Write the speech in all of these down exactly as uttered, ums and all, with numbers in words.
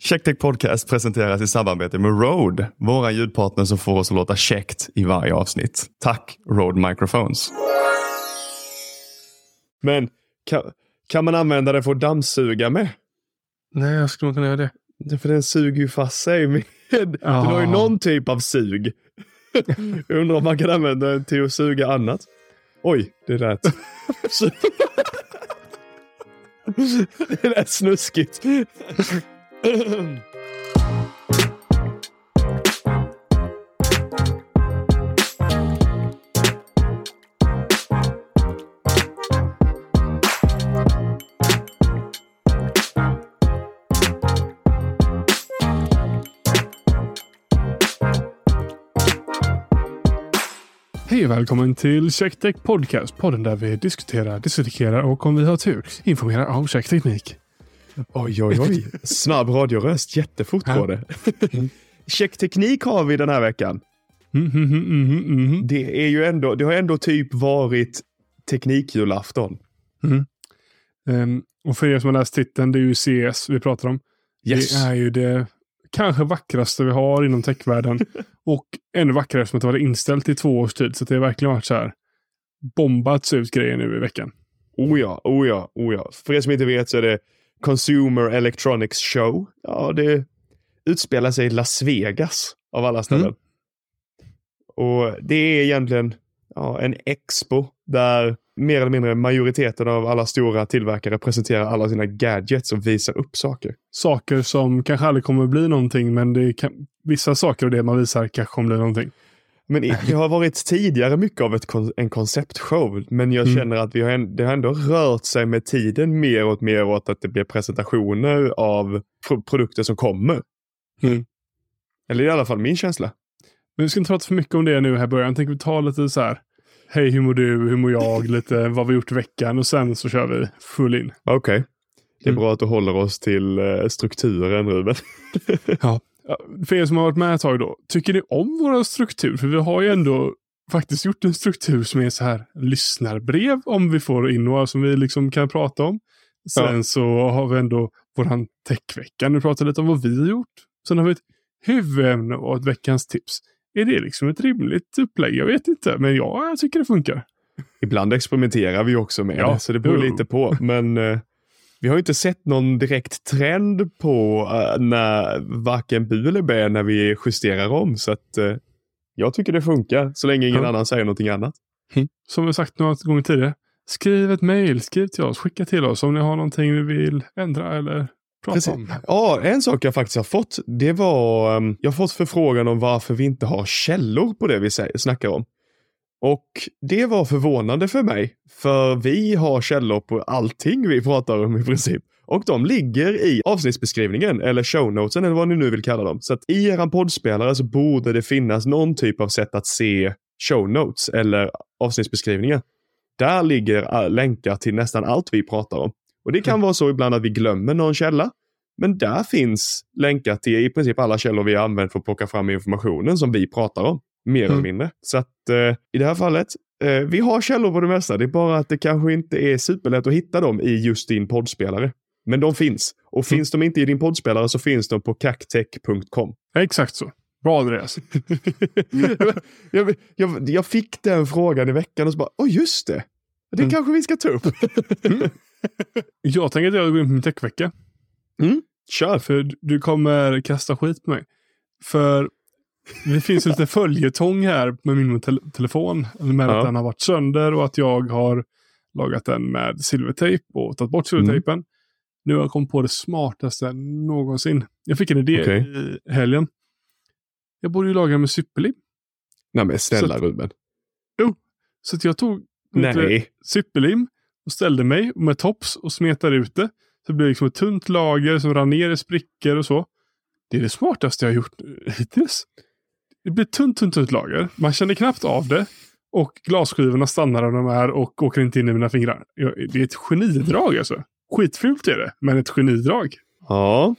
Checktech Podcast presenteras i samarbete med Rode, våra ljudpartner som får oss att låta käckt i varje avsnitt. Tack Rode Microphones. Men kan, kan man använda det för att dammsuga med? Nej, jag skulle inte kunna göra det. För den suger ju fast sig med. Den har ju någon typ av sug. Jag undrar om man kan använda den till att suga annat. Oj, det lät. Det lät snuskigt. Hej och välkommen till Checktech Podcast, podden där vi diskuterar, dissekerar och om vi har tur informerar om checkteknik. Oj, oj, oj. Snabb radioröst, jättefort på det. Checkteknik har vi den här veckan. Mm, mm, mm, mm, mm. Det är ju ändå, det har ändå typ varit teknikjulafton. Mm. Um, och för er som har läst titeln, det är ju C S vi pratar om. Yes. Det är ju det kanske vackraste vi har inom techvärlden. Och ännu vackrare som att det var inställt i två års tid. Så det har verkligen varit så här bombats ut grejer nu i veckan. Oh ja, oh ja, oh ja. För er som inte vet så är det Consumer Electronics Show. Ja, det utspelar sig i Las Vegas av alla ställen. Mm. Och det är egentligen ja, en expo där mer eller mindre majoriteten av alla stora tillverkare presenterar alla sina gadgets och visar upp saker. Saker som kanske aldrig kommer att bli någonting, men det kan, vissa saker av det man visar kanske kommer bli någonting. Men det har varit tidigare mycket av ett, en konceptshow, men jag mm. känner att vi har, en, det har ändå rört sig med tiden mer och mer åt att det blir presentationer av pro- produkter som kommer. Mm. Eller i alla fall min känsla. Men vi ska inte prata för mycket om det nu här i början. Jag tänker vi ta lite så här. Hej, hur mår du? Hur mår jag? Lite vad vi gjort i veckan. Och sen så kör vi full in. Okej. Okay. Det är mm. bra att du håller oss till uh, strukturen, Ruben. Ja. För er som har varit med ett tag då. Tycker ni om våra struktur? För vi har ju ändå faktiskt gjort en struktur som är så här lyssnarbrev. Om vi får in några som vi liksom kan prata om. Sen ja. Så har vi ändå våran techvecka. Nu pratar lite om vad vi har gjort. Sen har vi ett huvudämne och ett veckans tips. Är det liksom ett rimligt upplägg? Jag vet inte, men ja, jag tycker det funkar. Ibland experimenterar vi också med ja, det, så det beror jo. lite på. Men uh, vi har ju inte sett någon direkt trend på uh, när varken bu eller bä när vi justerar om. Så att uh, jag tycker det funkar, så länge ingen ja. annan säger någonting annat. Mm. Som vi sagt några gånger tidigare, skriv ett mejl, skriv till oss, skicka till oss om ni har någonting vi vill ändra eller... Ja, en sak jag faktiskt har fått, det var, um, jag har fått förfrågan om varför vi inte har källor på det vi säger, snackar om. Och det var förvånande för mig, för vi har källor på allting vi pratar om i princip. Och de ligger i avsnittsbeskrivningen, eller shownotesen, eller vad ni nu vill kalla dem. Så att i eran poddspelare så borde det finnas någon typ av sätt att se shownotes, eller avsnittsbeskrivningen. Där ligger länkar till nästan allt vi pratar om. Och det kan mm. vara så ibland att vi glömmer någon källa. Men där finns länkar till i princip alla källor vi har använt för att plocka fram informationen som vi pratar om. Mer mm. eller mindre. Så att eh, i det här fallet, eh, vi har källor på det mesta. Det är bara att det kanske inte är superlätt att hitta dem i just din poddspelare. Men de finns. Och mm. finns de inte i din poddspelare så finns de på cactech punkt com. Exakt så. Bra Andreas. jag, jag, jag fick den frågan i veckan och så bara, åh just det. Det mm. kanske vi ska ta upp. mm. Jag tänker att jag går in på min techvecka. Mm, kör. För du kommer kasta skit på mig. För det finns lite följetong här med min te- telefon. Med ja. att den har varit sönder och att jag har lagat den med silvertejp och tagit bort silvertejpen. Mm. Nu har jag kommit på det smartaste någonsin. Jag fick en idé okay. i helgen. Jag borde ju laga med superlim. Nej men snälla att, Ruben. Jo, så att jag tog Nej. superlim och ställde mig med tops och smetade ut det. Så det blev liksom ett tunt lager som rann ner i sprickor och så. Det är det smartaste jag har gjort hittills. Det blir ett tunt, tunt, tunt lager. Man känner knappt av det. Och glasskivorna stannar där de är och åker inte in i mina fingrar. Det är ett genidrag alltså. Skitfult är det, men ett genidrag. Ja.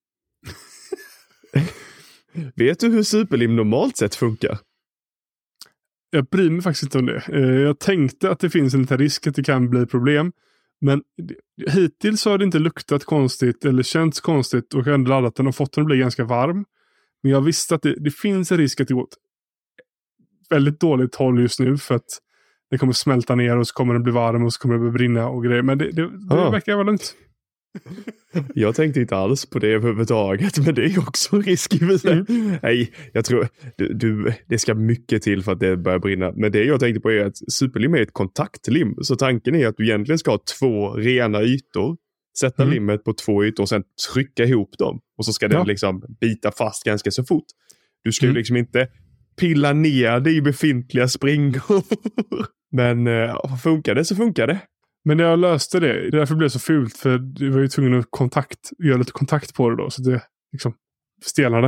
Vet du hur superlim normalt sett funkar? Jag bryr mig faktiskt inte om det. Jag tänkte att det finns en liten risk att det kan bli problem. Men hittills har det inte luktat konstigt eller känts konstigt och ändå laddat den och fått den att bli ganska varm. Men jag visste att det, det finns en risk att det går åt väldigt dåligt håll just nu för att det kommer smälta ner och så kommer den bli varm och så kommer det brinna och grejer. Men det, det, det ah. verkar vara lugnt. Jag tänkte inte alls på det överhuvudtaget, men det är ju också en risk. Mm. Nej, jag tror du, du, det ska mycket till för att det börjar brinna. Men det jag tänkte på är att superlim är ett kontaktlim. Så tanken är att du egentligen ska ha två rena ytor, sätta mm. limmet på två ytor och sen trycka ihop dem. Och så ska den ja. liksom bita fast ganska så fort. Du ska mm. ju liksom inte pilla ner det i befintliga springor. Men äh, funkar det så funkar det. Men jag löste det. Därför blev det så fult. För du var ju tvungen att kontakt, göra lite kontakt på det då. Så det liksom stelnade.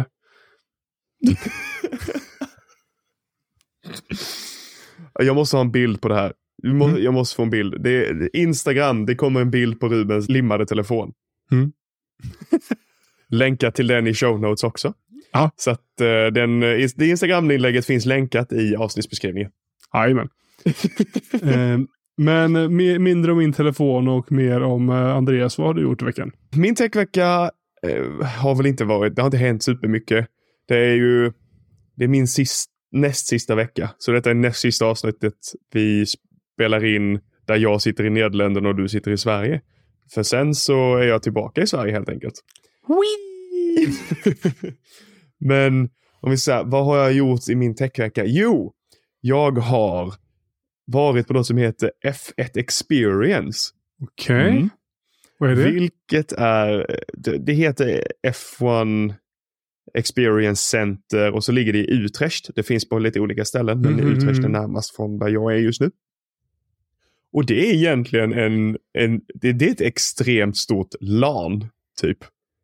Jag måste ha en bild på det här. Mm. Jag måste få en bild. Det är Instagram. Det kommer en bild på Rubens limmade telefon. Mm. Länka till den i show notes också. Ja. Så att uh, den, det Instagram-inlägget finns länkat i avsnittsbeskrivningen. Jajamän. um. Men mindre om min telefon och mer om Andreas. Vad har du gjort i veckan? Min techvecka eh, har väl inte varit, det har inte hänt supermycket. Det är ju, det är min sist, näst sista vecka. Så detta är näst sista avsnittet vi spelar in där jag sitter i Nederländerna och du sitter i Sverige. För sen så är jag tillbaka i Sverige helt enkelt. Men om vi säger, vad har jag gjort i min techvecka? Jo, jag har varit på något som heter F ett Experience. Okej. Okay. Mm. Vad är det? Vilket är, det, det heter F ett Experience Center och så ligger det i Utrecht. Det finns på lite olika ställen, men mm-hmm. Utrecht är närmast från där jag är just nu. Och det är egentligen en, en det, det är ett extremt stort LAN, typ.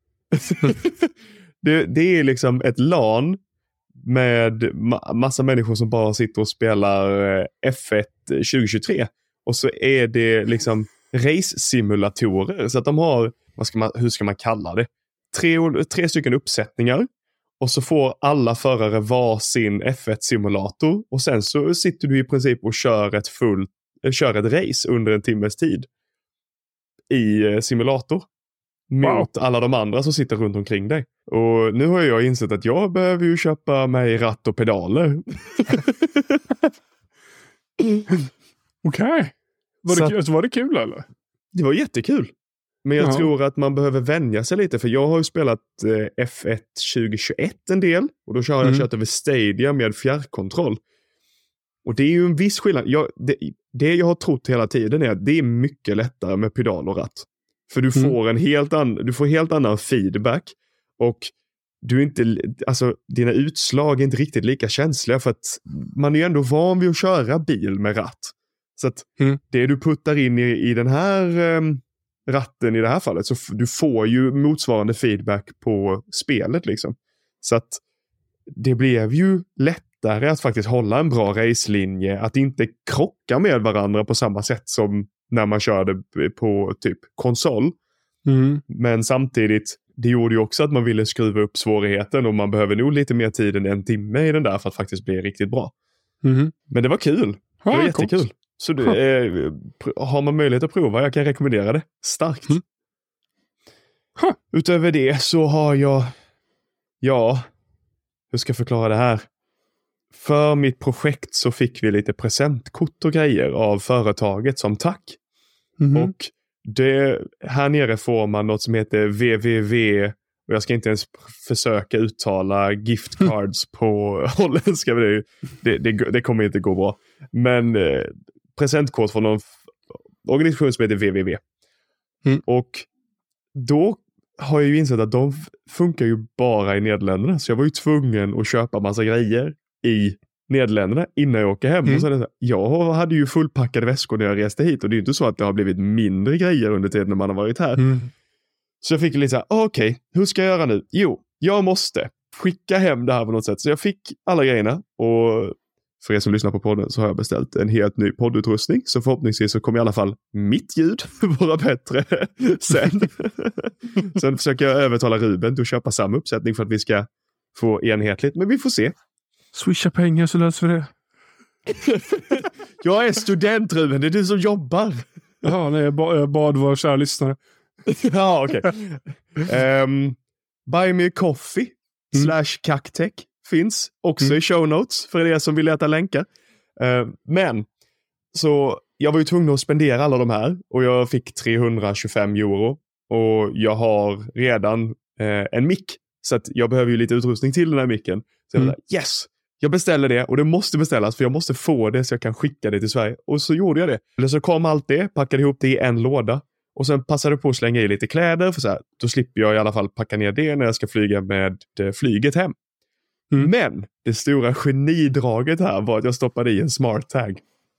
det, det är liksom ett LAN med ma- massa människor som bara sitter och spelar F ett tjugohundratjugotre. Och så är det liksom race-simulatorer. Så att de har, vad ska man, hur ska man kalla det? Tre, tre stycken uppsättningar. Och så får alla förare var sin F ett-simulator. Och sen så sitter du i princip och kör ett, full, kör ett race under en timmes tid. I simulator. Mot wow. alla de andra som sitter runt omkring dig. Och nu har jag insett att jag behöver ju köpa mig ratt och pedaler. Okej. Okay. Var, det, alltså, var det kul eller? Det var jättekul. Men jag ja. tror att man behöver vänja sig lite. För jag har ju spelat eh, F ett tjugohundratjugoett en del. Och då har jag mm. kört över Stadia med fjärrkontroll. Och det är ju en viss skillnad. Jag, det, det jag har trott hela tiden är att det är mycket lättare med pedal och ratt. För du får mm. en helt annan, du får helt annan feedback. Och du är inte, alltså dina utslag är inte riktigt lika känsliga. För att man är ju ändå van vid att köra bil med ratt. Så att mm. det du puttar in i, i den här um, ratten i det här fallet. Så f- du får ju motsvarande feedback på spelet liksom. Så att det blev ju lättare att faktiskt hålla en bra racelinje. Att inte krocka med varandra på samma sätt som när man körde på typ konsol. Mm. Men samtidigt, det gjorde ju också att man ville skruva upp svårigheten och man behöver nog lite mer tid än en timme i den där för att faktiskt bli riktigt bra. Mm. Men det var kul. Det var ah, jättekul. Coolt. Så det, eh, har man möjlighet att prova, jag kan rekommendera det. Starkt. Mm. Huh. Utöver det så har jag, ja, hur ska jag förklara det här? För mitt projekt så fick vi lite presentkort och grejer av företaget som tack. Mm-hmm. Och det, här nere får man något som heter W W W, och jag ska inte ens försöka uttala gift cards på holländska. Det, det, det, det kommer inte gå bra. Men eh, presentkort från någon organisation som heter W W W. Mm. Och då har jag ju insett att de funkar ju bara i Nederländerna. Så jag var ju tvungen att köpa massa grejer i Nederländerna innan jag åker hem. Mm. Och så det, jag hade ju fullpackade väskor när jag reste hit. Och det är ju inte så att det har blivit mindre grejer under tiden när man har varit här. Mm. Så jag fick lite så här, okej, okay, hur ska jag göra nu? Jo, jag måste skicka hem det här på något sätt. Så jag fick alla grejerna. Och för er som lyssnar på podden så har jag beställt en helt ny poddutrustning. Så förhoppningsvis så kommer i alla fall mitt ljud vara bättre sen. Sen försöker jag övertala Ruben till att köpa samma uppsättning för att vi ska få enhetligt. Men vi får se. Swisha pengar så löser vi det. Jag är student, Ruben. Det är du som jobbar. Ja, nej, jag bad, jag bad våra kära lyssnare. Ja, okej. Okay. Um, Buy Me a Coffee mm. slash Cactech finns också mm. i show notes för er som vill leta länkar. Uh, men, så jag var ju tvungen att spendera alla de här och jag fick trehundratjugofem euro och jag har redan uh, en mick så att jag behöver ju lite utrustning till den här micken. Så jag mm. var där, yes! Jag beställer det och det måste beställas för jag måste få det så jag kan skicka det till Sverige. Och så gjorde jag det. Eller så kom allt det, packade ihop det i en låda. Och sen passade jag på att slänga i lite kläder för så här, då slipper jag i alla fall packa ner det när jag ska flyga med flyget hem. Mm. Men det stora genidraget här var att jag stoppade i en smart tag.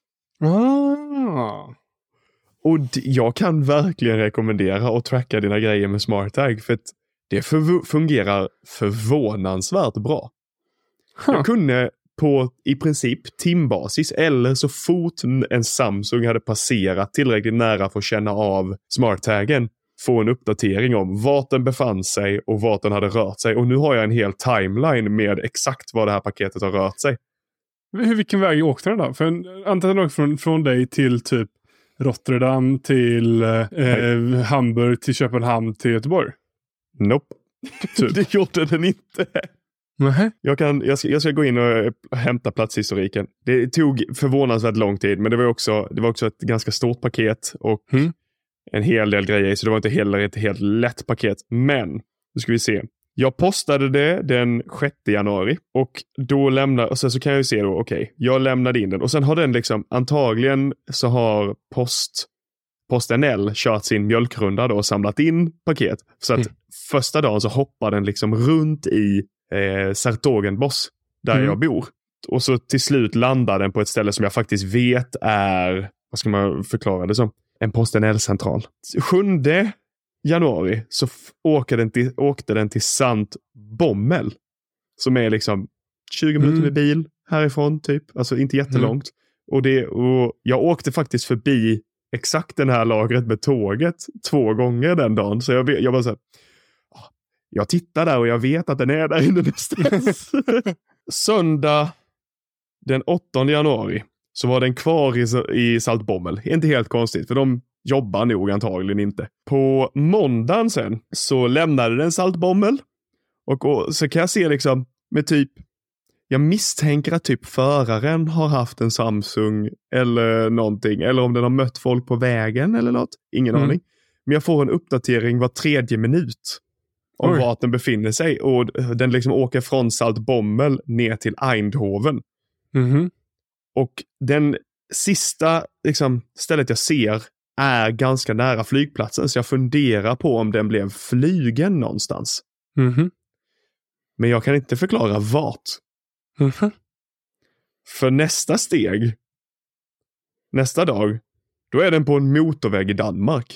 Ah. Och d- jag kan verkligen rekommendera att tracka dina grejer med smart tag för att det förv- fungerar förvånansvärt bra. Huh. Jag kunde på i princip timbasis eller så fort en Samsung hade passerat tillräckligt nära för att känna av smart-taggen få en uppdatering om vart den befann sig och vart den hade rört sig. Och nu har jag en hel timeline med exakt vad det här paketet har rört sig. Vilken väg åkte den då? För antagligen från, från dig till typ Rotterdam till eh, Hamburg till Köpenhamn till Göteborg? Nope. Typ. Det gjorde den inte. Nej. Jag, kan, jag, ska, jag ska gå in och hämta platshistoriken. Det tog förvånansvärt lång tid, men det var också, det var också ett ganska stort paket och mm. en hel del grejer, så det var inte heller ett helt lätt paket. Men, nu ska vi se. Jag postade det den sjätte januari och då lämnar, och sen så kan jag ju se då, okej, okay, jag lämnade in den och sen har den liksom, antagligen så har post PostNL kört sin mjölkrunda då och samlat in paket. Så att mm. första dagen så hoppar den liksom runt i Eh, Sertogenbosch där mm. jag bor. Och så till slut landar den på ett ställe som jag faktiskt vet är, vad ska man förklara det som? En PostNL-central. sjunde januari så f- åkte, den till, åkte den till Sant Bommel. Som är liksom tjugo minuter mm. med bil härifrån typ. Alltså inte jättelångt. Mm. Och, det, och jag åkte faktiskt förbi exakt den här lagret med tåget två gånger den dagen. Så jag, jag bara så här, jag tittar där och jag vet att den är där inne någonstans. Söndag den åttonde januari så var den kvar i, i Saltbommel. Inte helt konstigt, för de jobbar nog antagligen inte. På måndagen sen så lämnade den Saltbommel. Och, och så kan jag se liksom med typ, jag misstänker att typ föraren har haft en Samsung eller någonting. Eller om den har mött folk på vägen eller något. Ingen mm. aning. Men jag får en uppdatering var tredje minut. Om Oj. Vart den befinner sig. Och den liksom åker från Saltbommel ner till Eindhoven. Mm-hmm. Och den sista liksom, stället jag ser är ganska nära flygplatsen. Så jag funderar på om den blev flygen någonstans. Mm-hmm. Men jag kan inte förklara vart. Mm-hmm. För nästa steg, nästa dag, då är den på en motorväg i Danmark.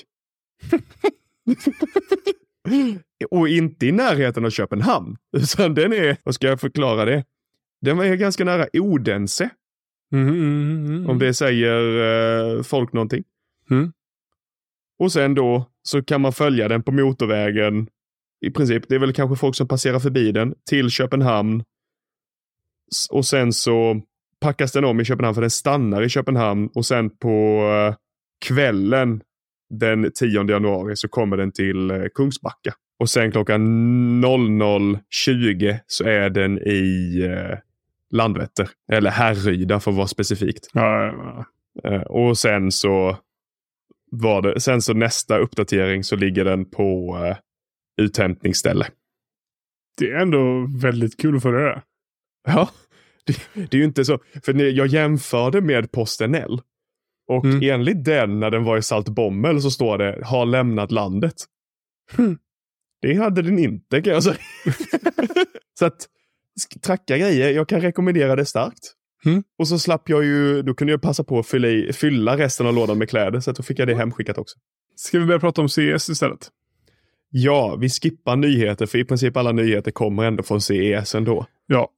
Och inte i närheten av Köpenhamn. Utan den är, vad ska jag förklara det? Den är ganska nära Odense. Mm, mm, mm. Om det säger uh, folk någonting. Mm. Och sen då så kan man följa den på motorvägen. I princip, det är väl kanske folk som passerar förbi den till Köpenhamn. Och sen så packas den om i Köpenhamn för den stannar i Köpenhamn. Och sen på uh, kvällen den tionde januari så kommer den till uh, Kungsbacka. Och sen klockan noll noll tjugo så är den i uh, Landvetter. Eller Härryda för att vara specifikt. Ja, ja, ja. Uh, och sen så var det, sen så nästa uppdatering så ligger den på uh, uthämtningsställe. Det är ändå väldigt kul att få det där. Ja, det, det är ju inte så. För jag jämförde med PostNL. Och mm. enligt den, när den var i Saltbommel så står det har lämnat landet. Mm. Det hade den inte, kan jag säga. Så att tracka grejer, jag kan rekommendera det starkt. Mm. Och så slapp jag ju, då kunde jag passa på att fylla, i, fylla resten av lådan med kläder. Så att då fick jag det hemskickat också. Ska vi börja prata om C E S istället? Ja, vi skippar nyheter. För i princip alla nyheter kommer ändå från C E S ändå. Ja.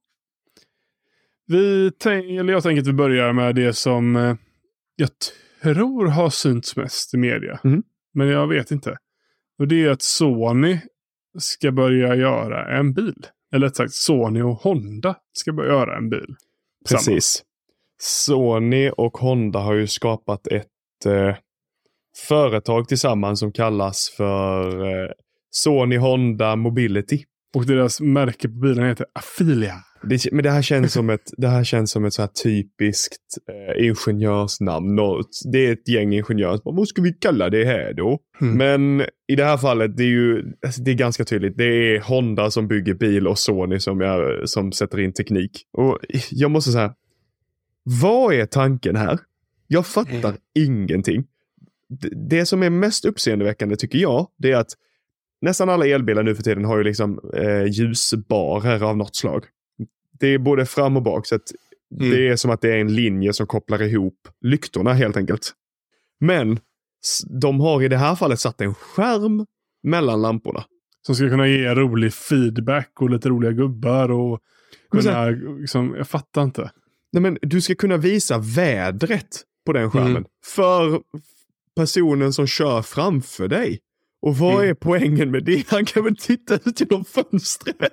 Vi tänk, eller jag tänker att vi börjar med det som eh, jag tror har synts mest i media. Mm. Men jag vet inte. Och det är att Sony ska börja göra en bil. Eller rätt sagt, Sony och Honda ska börja göra en bil. Precis. Sony och Honda har ju skapat ett, eh, företag tillsammans som kallas för eh, Sony Honda Mobility. Och deras märke på bilen heter Afilia. Det, men det här känns som ett, det här känns som ett så här typiskt eh, ingenjörsnamn. Det är ett gäng ingenjörer. Vad ska vi kalla det här då? Mm. Men i det här fallet, det är ju det är ganska tydligt. Det är Honda som bygger bil och Sony som, är, som sätter in teknik. Och jag måste säga, vad är tanken här? Jag fattar mm. ingenting. Det, det som är mest uppseendeväckande tycker jag, det är att nästan alla elbilar nu för tiden har ju liksom eh, ljusbarer av något slag. Det är både fram och bak så att mm. det är som att det är en linje som kopplar ihop lyktorna helt enkelt. Men de har i det här fallet satt en skärm mellan lamporna. Som ska kunna ge rolig feedback och lite roliga gubbar och kunna, liksom, jag fattar inte. Nej, men du ska kunna visa vädret på den skärmen mm. för personen som kör framför dig. Och vad mm. är poängen med det? Han kan väl titta ut genom fönstret.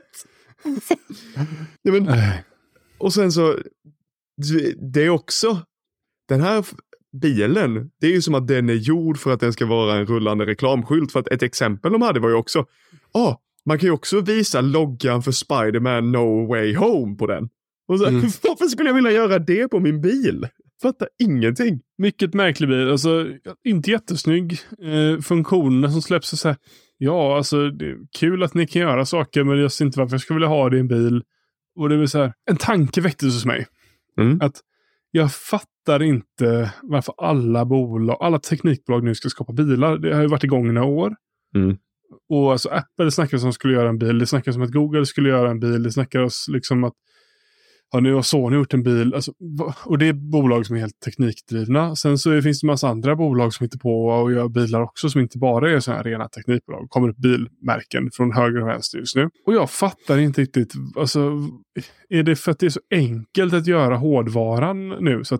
Nej, men, och sen så det är också den här bilen, det är ju som att den är gjord för att den ska vara en rullande reklamskylt. För att ett exempel de hade var ju också ah, man kan ju också visa loggan för Spider-Man No Way Home på den. Och så, mm. varför skulle jag vilja göra det på min bil? Fattar ingenting. Mycket märklig bil. Alltså, inte jättesnygg. Eh, funktionerna som släpps och så här. Ja, alltså det är kul att ni kan göra saker, men jag ser inte varför jag skulle vilja ha det i en bil. Och det är så här, en tanke väcktes hos mig. Mm. Att jag fattar inte varför alla bolag, alla teknikbolag nu ska skapa bilar. Det har ju varit igång några år. Mm. Och alltså Apple snackar som skulle göra en bil. Det snackar som att Google skulle göra en bil. Det snackar liksom att ja, nu har Sony gjort en bil. Alltså, och det är bolag som är helt teknikdrivna. Sen så finns det en massa andra bolag som hittar på och gör bilar också som inte bara är så här rena teknikbolag. Kommer upp bilmärken från höger och vänster just nu. Och jag fattar inte riktigt. Alltså, är det för att det är så enkelt att göra hårdvaran nu så att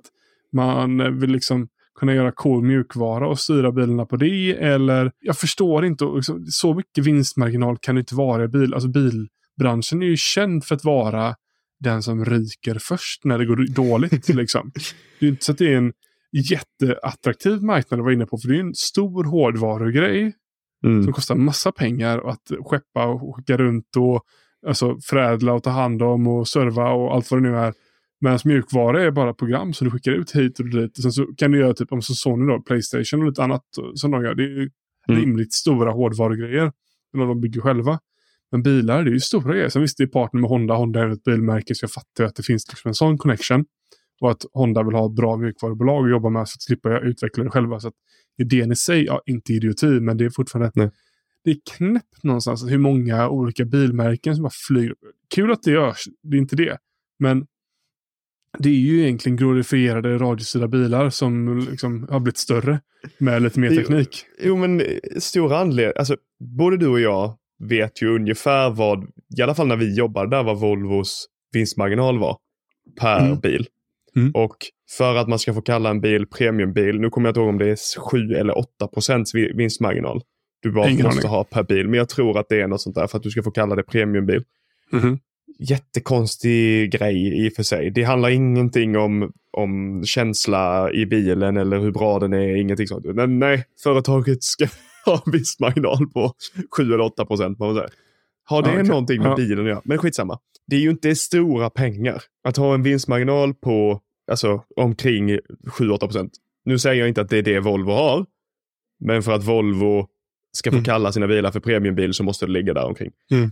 man vill liksom kunna göra cool mjukvara och styra bilarna på det? Eller jag förstår inte. Liksom, så mycket vinstmarginal kan det inte vara i bil. Alltså bilbranschen är ju känd för att vara den som ryker först när det går dåligt. Liksom. Det är inte så att det är en jätteattraktiv marknad att vara inne på, för det är en stor hårdvarugrej mm. som kostar massa pengar att skeppa och skicka runt och alltså, förädla och ta hand om och serva och allt vad det nu är. Medan mjukvara är bara program som du skickar ut hit och dit. Och sen så kan du göra typ om så Sony då, PlayStation och lite annat som de gör. Det är ju mm. rimligt stora hårdvarugrejer när de bygger själva. Men bilar, det är ju stora grejer. Sen visst, det är partner med Honda. Honda är ett bilmärke, så jag fattar att det finns liksom en sån connection. Och att Honda vill ha ett bra mjukvarubolag och jobba med så att slippa utveckla det själva. Så att idén i sig, ja, inte idioti, men det är fortfarande Nej. Det är knäppt någonstans hur många olika bilmärken som bara flyger. Kul att det görs, det är inte det. Men det är ju egentligen glorifierade radiostyrda bilar som liksom har blivit större med lite mer teknik. Jo, jo men stora anledningar. Alltså, både du och jag vet ju ungefär vad, i alla fall när vi jobbade där, vad Volvos vinstmarginal var per mm. bil. Mm. Och för att man ska få kalla en bil premiumbil, nu kommer jag inte ihåg om det är sju eller åtta procent vinstmarginal du bara Ingen måste aning. ha per bil, men jag tror att det är något sånt där för att du ska få kalla det premiumbil. Mm. Jättekonstig grej i och för sig. Det handlar ingenting om, om känsla i bilen eller hur bra den är, ingenting sånt. Men nej, företaget ska ha en viss marginal på sju eller åtta procent. Har det ja, okay. någonting med ja. bilen att göra? Men skitsamma. Det är ju inte stora pengar att ha en vinstmarginal på alltså, omkring sju till åtta procent. Nu säger jag inte att det är det Volvo har. Men för att Volvo ska få mm. kalla sina bilar för premiumbil så måste det ligga där omkring. Mm.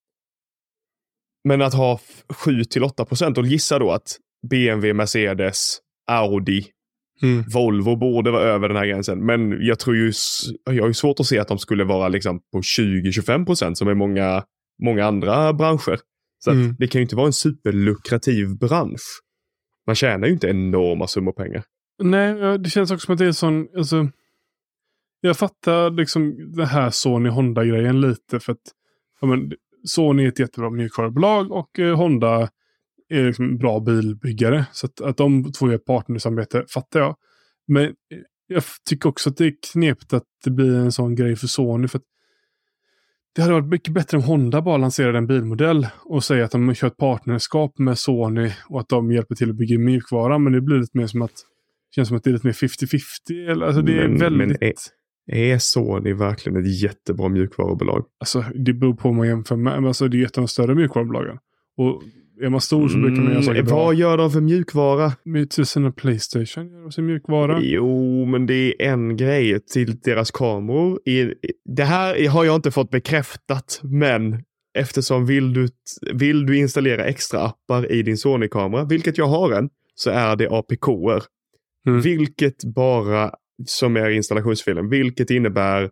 Men att ha sju till åtta procent och gissa då att B M W, Mercedes, Audi, mm. Volvo borde vara över den här gränsen. Men jag tror ju, jag har ju svårt att se att de skulle vara liksom på tjugo till tjugofem procent som är många, många andra branscher. Så mm. att det kan ju inte vara en superlukrativ bransch. Man tjänar ju inte enorma summor pengar. Nej, det känns också som att det är sån, alltså, jag fattar liksom det här Sony-Honda-grejen lite för att ja, men, Sony är ett jättebra mjukvarubolag och eh, Honda är liksom en bra bilbyggare. Så att, att de två är partnersamarbete fattar jag. Men jag tycker också att det är knepigt att det blir en sån grej för Sony. För att det hade varit mycket bättre om Honda bara lanserade en bilmodell och säger att de kör ett partnerskap med Sony och att de hjälper till att bygga mjukvara. Men det blir lite mer som att känns som att det är lite mer femtio femtio. Eller, alltså det är men, väldigt... Men är, är Sony verkligen ett jättebra mjukvarubolag? Alltså det beror på om man jämför med. Men alltså det är ett av de större mjukvarubolagen. Och är man stor så brukar man göra saker mm, bra. Vad gör de för mjukvara? Med till sina PlayStation gör de sin mjukvara. Jo, men det är en grej till deras kameror. I, det här har jag inte fått bekräftat, men eftersom vill du, vill du installera extra appar i din Sony-kamera, vilket jag har en, så är det A P K-er. Mm. Vilket bara, som är installationsfilen, vilket innebär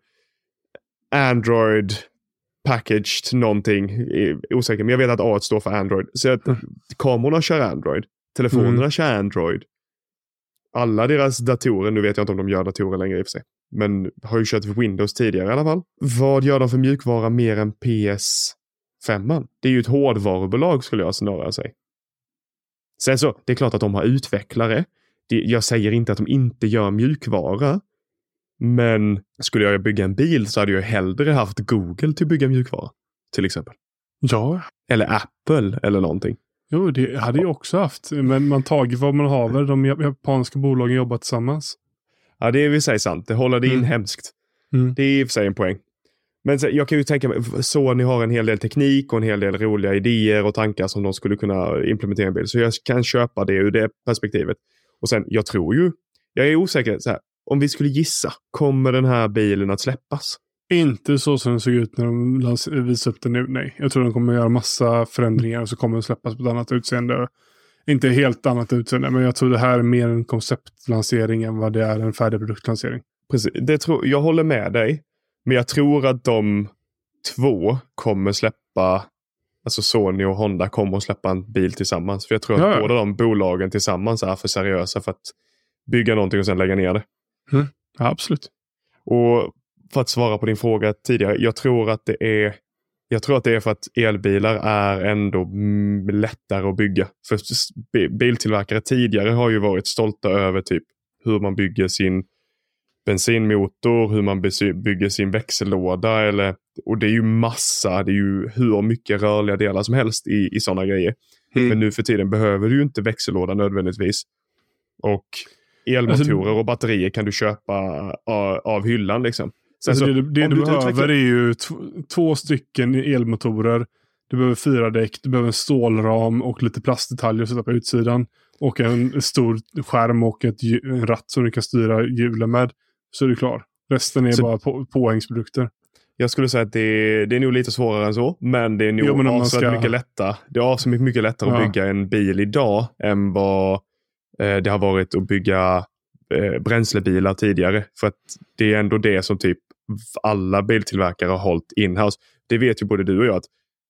Android packaged någonting, osäker, men jag vet att A står för Android. Så att mm. kamerorna kör Android, telefonerna mm. kör Android. Alla deras datorer, nu vet jag inte om de gör datorer längre i och för sig, men har ju kört Windows tidigare i alla fall. Vad gör de för mjukvara mer än P S fem? Det är ju ett hårdvarubolag skulle jag snarare säga. Sen så, det är klart att de har utvecklare. Jag säger inte att de inte gör mjukvara. Men skulle jag bygga en bil så hade jag hellre haft Google till att bygga mjukvara. Till exempel. Ja. Eller Apple eller någonting. Jo, det hade jag också haft. Men man tagit vad man har väl. De japanska bolagen jobbar tillsammans. Ja, det är i sig sant. Det håller det mm. inhemskt. Mm. Det är i och för sig en poäng. Men så, jag kan ju tänka mig, Sony har en hel del teknik och en hel del roliga idéer och tankar som de skulle kunna implementera i en bil. Så jag kan köpa det ur det perspektivet. Och sen, jag tror ju, jag är osäker så här, om vi skulle gissa, kommer den här bilen att släppas? Inte så som den såg ut när de lans- visade upp den nu, nej. Jag tror de kommer göra massa förändringar och så kommer den släppas på ett annat utseende. Inte helt annat utseende, men jag tror det här är mer en konceptlansering än vad det är en färdig produktlansering. Precis, det tror, jag håller med dig. Men jag tror att de två kommer släppa, alltså Sony och Honda kommer att släppa en bil tillsammans. För jag tror att ja. båda de bolagen tillsammans är för seriösa för att bygga någonting och sen lägga ner det. Mm. Ja, absolut. Och för att svara på din fråga tidigare, jag tror att det är jag tror att det är för att elbilar är ändå mm, lättare att bygga. För biltillverkare tidigare har ju varit stolta över typ hur man bygger sin bensinmotor, hur man bygger sin växellåda eller, och det är ju massa, det är ju hur mycket rörliga delar som helst i, i sådana grejer. Mm. Men nu för tiden behöver du ju inte växellåda nödvändigtvis. Och elmotorer alltså, och batterier kan du köpa av, av hyllan liksom. Sen alltså så, det det du, du behöver utvecklar... är ju t- två stycken elmotorer. Du behöver fyra däck, du behöver en stålram och lite plastdetaljer att sätta på utsidan. Och en stor skärm och ett, en ratt som du kan styra hjulen med. Så är du klar. Resten är så, bara på, påhängsprodukter. Jag skulle säga att det, det är nog lite svårare än så. Men det är nog jo, avsevärt ska... mycket lättare. Det är avsevärt mycket lättare ja. att bygga en bil idag än vad eh, det har varit att bygga eh, bränslebilar tidigare. För att det är ändå det som typ alla biltillverkare har hållit in-house. Det vet ju både du och jag att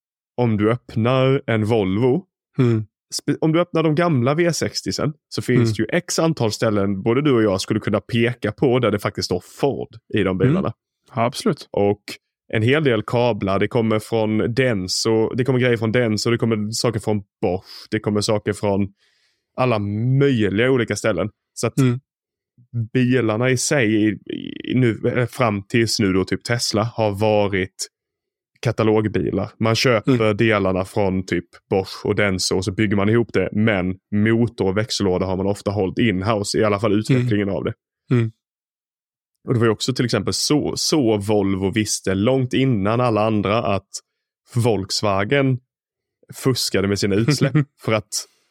om du öppnar en Volvo mm. om du öppnar de gamla V sextio sen så finns mm. det ju x antal ställen både du och jag skulle kunna peka på där det faktiskt står Ford i de bilarna. Mm. Ja, absolut. Och en hel del kablar, det kommer från Denso, det kommer grejer från Denso, det kommer saker från Bosch, det kommer saker från alla möjliga olika ställen. Så att mm. bilarna i sig nu, fram tills nu då typ Tesla har varit katalogbilar. Man köper mm. delarna från typ Bosch och Denso och så bygger man ihop det. Men motor och växellåda har man ofta hållit in-house, i alla fall utvecklingen mm. av det. Mm. Och det var ju också till exempel så, så Volvo visste långt innan alla andra att Volkswagen fuskade med sina utsläpp. För att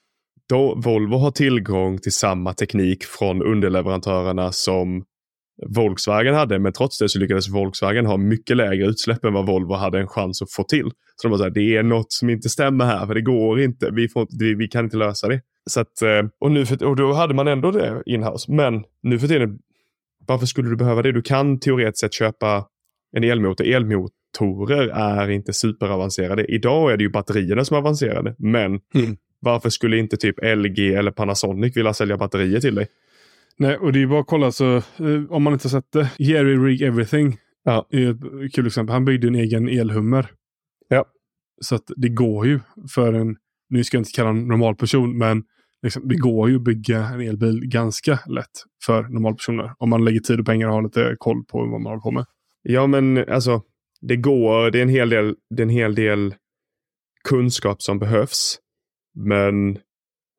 då Volvo har tillgång till samma teknik från underleverantörerna som Volkswagen hade, men trots det så lyckades Volkswagen ha mycket lägre utsläpp än vad Volvo hade en chans att få till. Så de var så här, det är något som inte stämmer här, för det går inte, vi, får, vi, vi kan inte lösa det. Så att, och, nu för, och då hade man ändå det in-house, men nu för tiden, varför skulle du behöva det? Du kan teoretiskt sett köpa en elmotor. Elmotorer är inte superavancerade. Idag är det ju batterierna som är avancerade, men mm. varför skulle inte typ L G eller Panasonic vilja sälja batterier till dig? Nej, och det är bara att kolla så, eh, om man inte sett det. Jerry Rig Everything ja. är ett kul exempel. Han byggde en egen elhummer. Ja. Så att det går ju för en, nu ska jag inte kalla en normal person, men liksom, det går ju att bygga en elbil ganska lätt för normalpersoner. Om man lägger tid och pengar och har lite koll på vad man håller på med. Ja, men alltså, det går, det är en hel del, det är en hel del kunskap som behövs. Men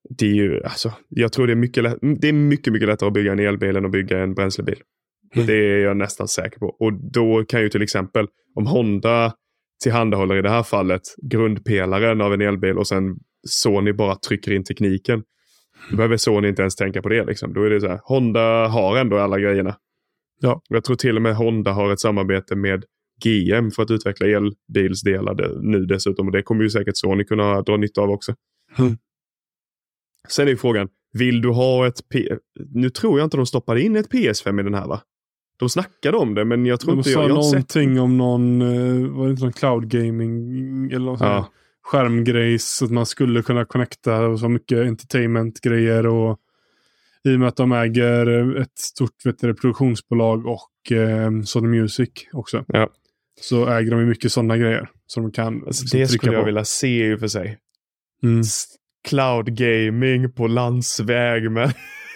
det är ju, alltså, jag tror det är mycket lätt, det är mycket, mycket lättare att bygga en elbil än att bygga en bränslebil. Mm. Det är jag nästan säker på. Och då kan ju till exempel, om Honda tillhandahåller i det här fallet grundpelaren av en elbil och sen Sony bara trycker in tekniken, då behöver Sony inte ens tänka på det liksom. Då är det så här, Honda har ändå alla grejerna. Ja. Jag tror till och med Honda har ett samarbete med G M för att utveckla elbilsdelar nu dessutom, och det kommer ju säkert Sony kunna dra nytta av också. Mm. Sen är ju frågan, vill du ha ett P... Nu tror jag inte de stoppade in ett P S fem i den här, va? De snackade om det, men jag tror de inte jag... jag... De sa sa någonting sett... om någon, var det inte någon cloud gaming eller något sånt, ja. skärmgrejs, så att man skulle kunna connecta och så mycket entertainment-grejer, och i och med att de äger ett stort vet du, produktionsbolag och eh, Sony Music också. Ja. Så äger de ju mycket sådana grejer som de kan alltså, liksom, det skulle jag på. vilja se ju för sig. Mm. Cloud gaming på landsväg med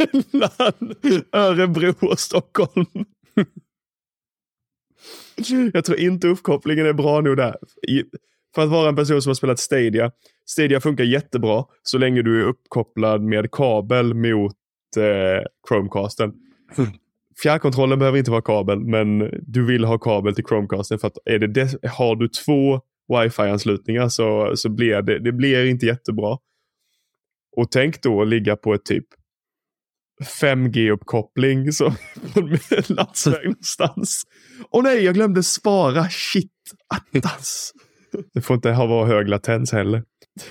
Örebro och Stockholm. Jag tror inte uppkopplingen är bra nu där. För att vara en person som har spelat Stadia. Stadia funkar jättebra så länge du är uppkopplad med kabel mot eh, Chromecasten. Mm. Fjärrkontrollen behöver inte vara kabel, men du vill ha kabel till Chromecasten, för att är det des- har du två wifi-anslutningar så, så blir det, det blir inte jättebra. Och tänk då att ligga på ett typ fem G-uppkoppling så på en landsväg någonstans. Åh nej, jag glömde spara. Shit, attans. Det får inte ha vara hög latens heller.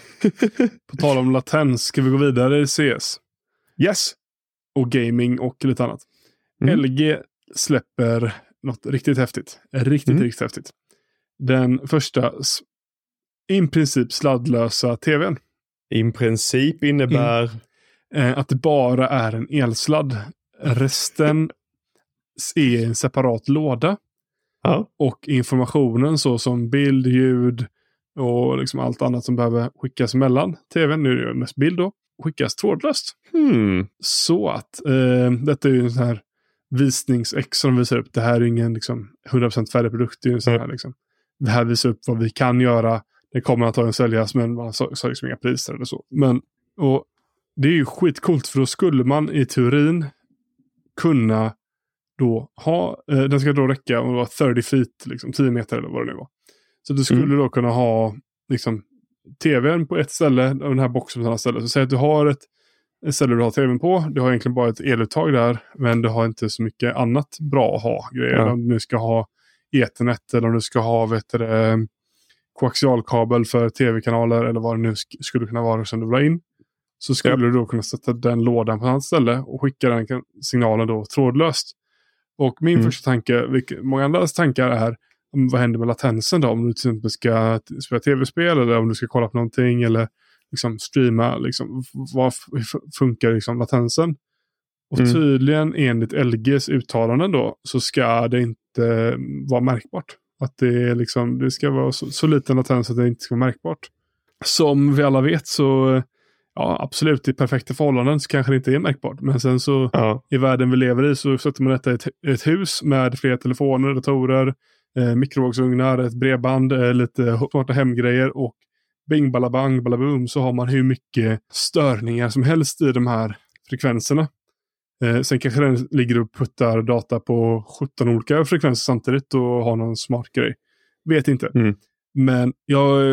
På tal om latens, ska vi gå vidare i C S? Yes. Och gaming och lite annat. Mm. L G släpper något riktigt häftigt. Riktigt, mm. riktigt häftigt. Den första i princip sladdlösa tvn. I princip innebär... Mm. Att det bara är en elsladd. Resten är en separat låda. Ja. Och informationen så som bild, ljud och liksom allt annat som behöver skickas mellan tvn, nu är det mest bild då, skickas trådlöst. Hmm. Så att eh, detta är ju en sån här visningsex som visar upp. Det här är ingen liksom, hundra procent färdig produkt. Det är en sån här, liksom, det här visar upp vad vi kan göra. Det kommer antagligen säljas, men man sa liksom inga priser eller så. Men, och det är ju skitcoolt, för då skulle man i teorin kunna då ha, eh, den ska då räcka om det var trettio feet, liksom tio meter eller vad det nu var. Så du skulle mm. då kunna ha liksom tvn på ett ställe och den här boxen på ett annat ställe. Så säg att du har ett, ett ställe du har tvn på, du har egentligen bara ett eluttag där, men du har inte så mycket annat bra att ha grejer. Ja. Om du ska ha ethernet eller om du ska ha vet du, koaxialkabel för tv-kanaler eller vad det nu sk- skulle kunna vara som du vill ha in. Så skulle ja. du då kunna sätta den lådan på ett annat ställe och skicka den signalen då trådlöst. Och min mm. första tanke, vilka, många andras tankar är, vad händer med latensen då? Om du till exempel ska spela tv-spel eller om du ska kolla på någonting eller liksom streama, liksom, vad funkar liksom latensen? Och mm. tydligen enligt L Gs uttalanden då så ska det inte vara märkbart. Att det, är liksom, det ska vara så, så liten latens att det inte ska vara märkbart. Som vi alla vet så, ja absolut, i perfekta förhållanden så kanske det inte är märkbart. Men sen så ja. i världen vi lever i så sätter man detta i ett, ett hus med flera telefoner, datorer, eh, mikrovågsugnar, ett bredband, eh, lite smarta hemgrejer och bing balabang balaboom så har man hur mycket störningar som helst i de här frekvenserna. Eh, sen kanske den ligger och puttar data på sjutton olika frekvenser samtidigt och har någon smart grej. Vet inte. Mm. Men jag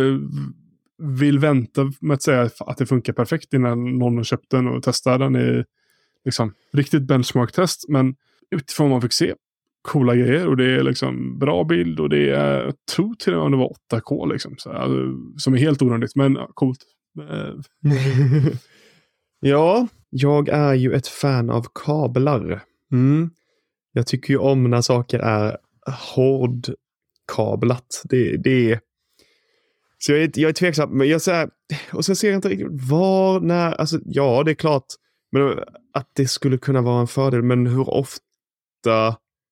vill vänta med att säga att det funkar perfekt innan någon har köpt den och testar den i liksom riktigt benchmark-test. Men utifrån vad man fick se coola grejer och det är liksom bra bild och det är, jag tror till och med om det var åtta K liksom. Så, alltså, som är helt onödigt, men ja, coolt. Ja, jag är ju ett fan av kablar. Mm. Jag tycker ju om när saker är hårdkablat. Det, det är... Så jag är, jag är tveksam. Men jag säger, och så ser jag inte riktigt var, när... Alltså, ja, det är klart men att det skulle kunna vara en fördel. Men hur ofta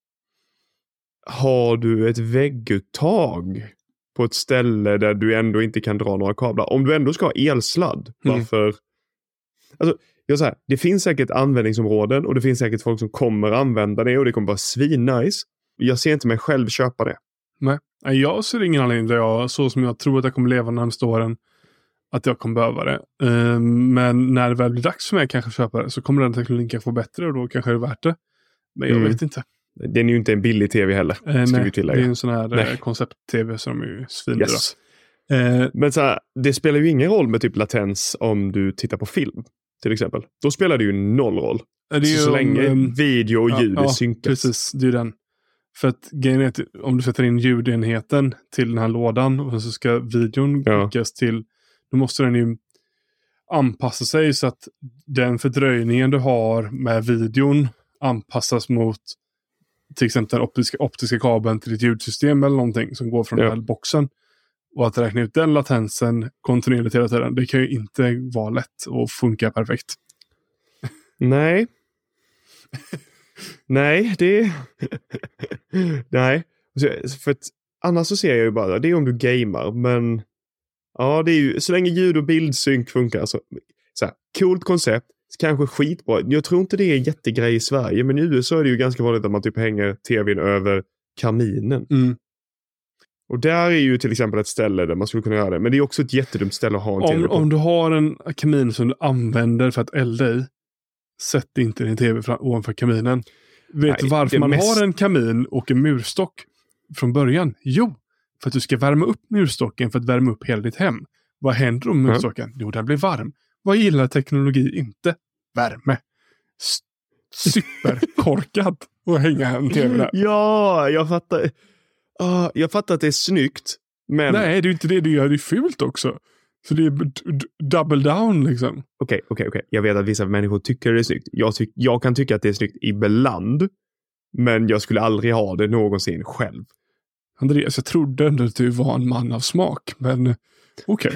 har du ett vägguttag på ett ställe där du ändå inte kan dra några kablar? Om du ändå ska ha elsladd, mm. varför... Alltså, jag säger, det finns säkert användningsområden och det finns säkert folk som kommer använda det och det kommer vara svinnice. Jag ser inte mig själv köpa det. Nej, jag ser ingen anledning där jag, så som jag tror att jag kommer leva de närmaste åren, att jag kommer behöva det. Uh, men när det väl blir dags för mig kanske köpa det så kommer den teknologin kanske få bättre och då kanske det är värt det. Men jag mm. vet inte. Den är ju inte en billig tv heller. Uh, nej, det är ju en sån här koncept-tv som är ju svindyra. Yes. Uh, men så här, det spelar ju ingen roll med typ latens om du tittar på film till exempel. Då spelar det ju noll roll. Det är ju så, så länge um, video och ljud ja, är synkat. Ja, precis. Det är den. För att grejen är att om du sätter in ljudenheten till den här lådan och så ska videon skickas ja. till, då måste den ju anpassa sig så att den fördröjningen du har med videon anpassas mot till exempel den optiska, optiska kabeln till ett ljudsystem eller någonting som går från ja. den här boxen. Och att räkna ut den latensen kontinuerligt hela tiden, det kan ju inte vara lätt och funka perfekt. Nej. Nej, det Nej. För att annars så ser jag ju bara, det är om du gamer, men ja, det är ju, så länge ljud och bildsynk funkar så, så här, coolt koncept, kanske skitbra. Jag tror inte det är en jättegrej i Sverige, men i U S A är det ju ganska vanligt att man typ hänger tvn över kaminen. Mm. Och där är ju till exempel ett ställe där man skulle kunna göra det, men det är också ett jättedumt ställe att ha en om, tv på. Om du har en kamin som du använder för att elda i, sätt inte din tv fram, ovanför kaminen. Vet du varför man mest... har en kamin och en murstock från början? Jo, för att du ska värma upp murstocken för att värma upp hela ditt hem. Vad händer om murstocken? Mm. Jo, den blir varm. Vad gillar teknologi inte? Värme. S- superkorkat att hänga en tv där. Ja, jag fattar. Uh, jag fattar att det är snyggt, men... Nej, det är inte det du gör. Det är fult också. Så det är d- d- double down liksom. Okej, okay, okej, okay, okej. Okay. Jag vet att vissa människor tycker det är snyggt. Jag, ty- jag kan tycka att det är snyggt ibland. Men jag skulle aldrig ha det någonsin själv. Andreas, jag trodde ändå att du var en man av smak. Men okej.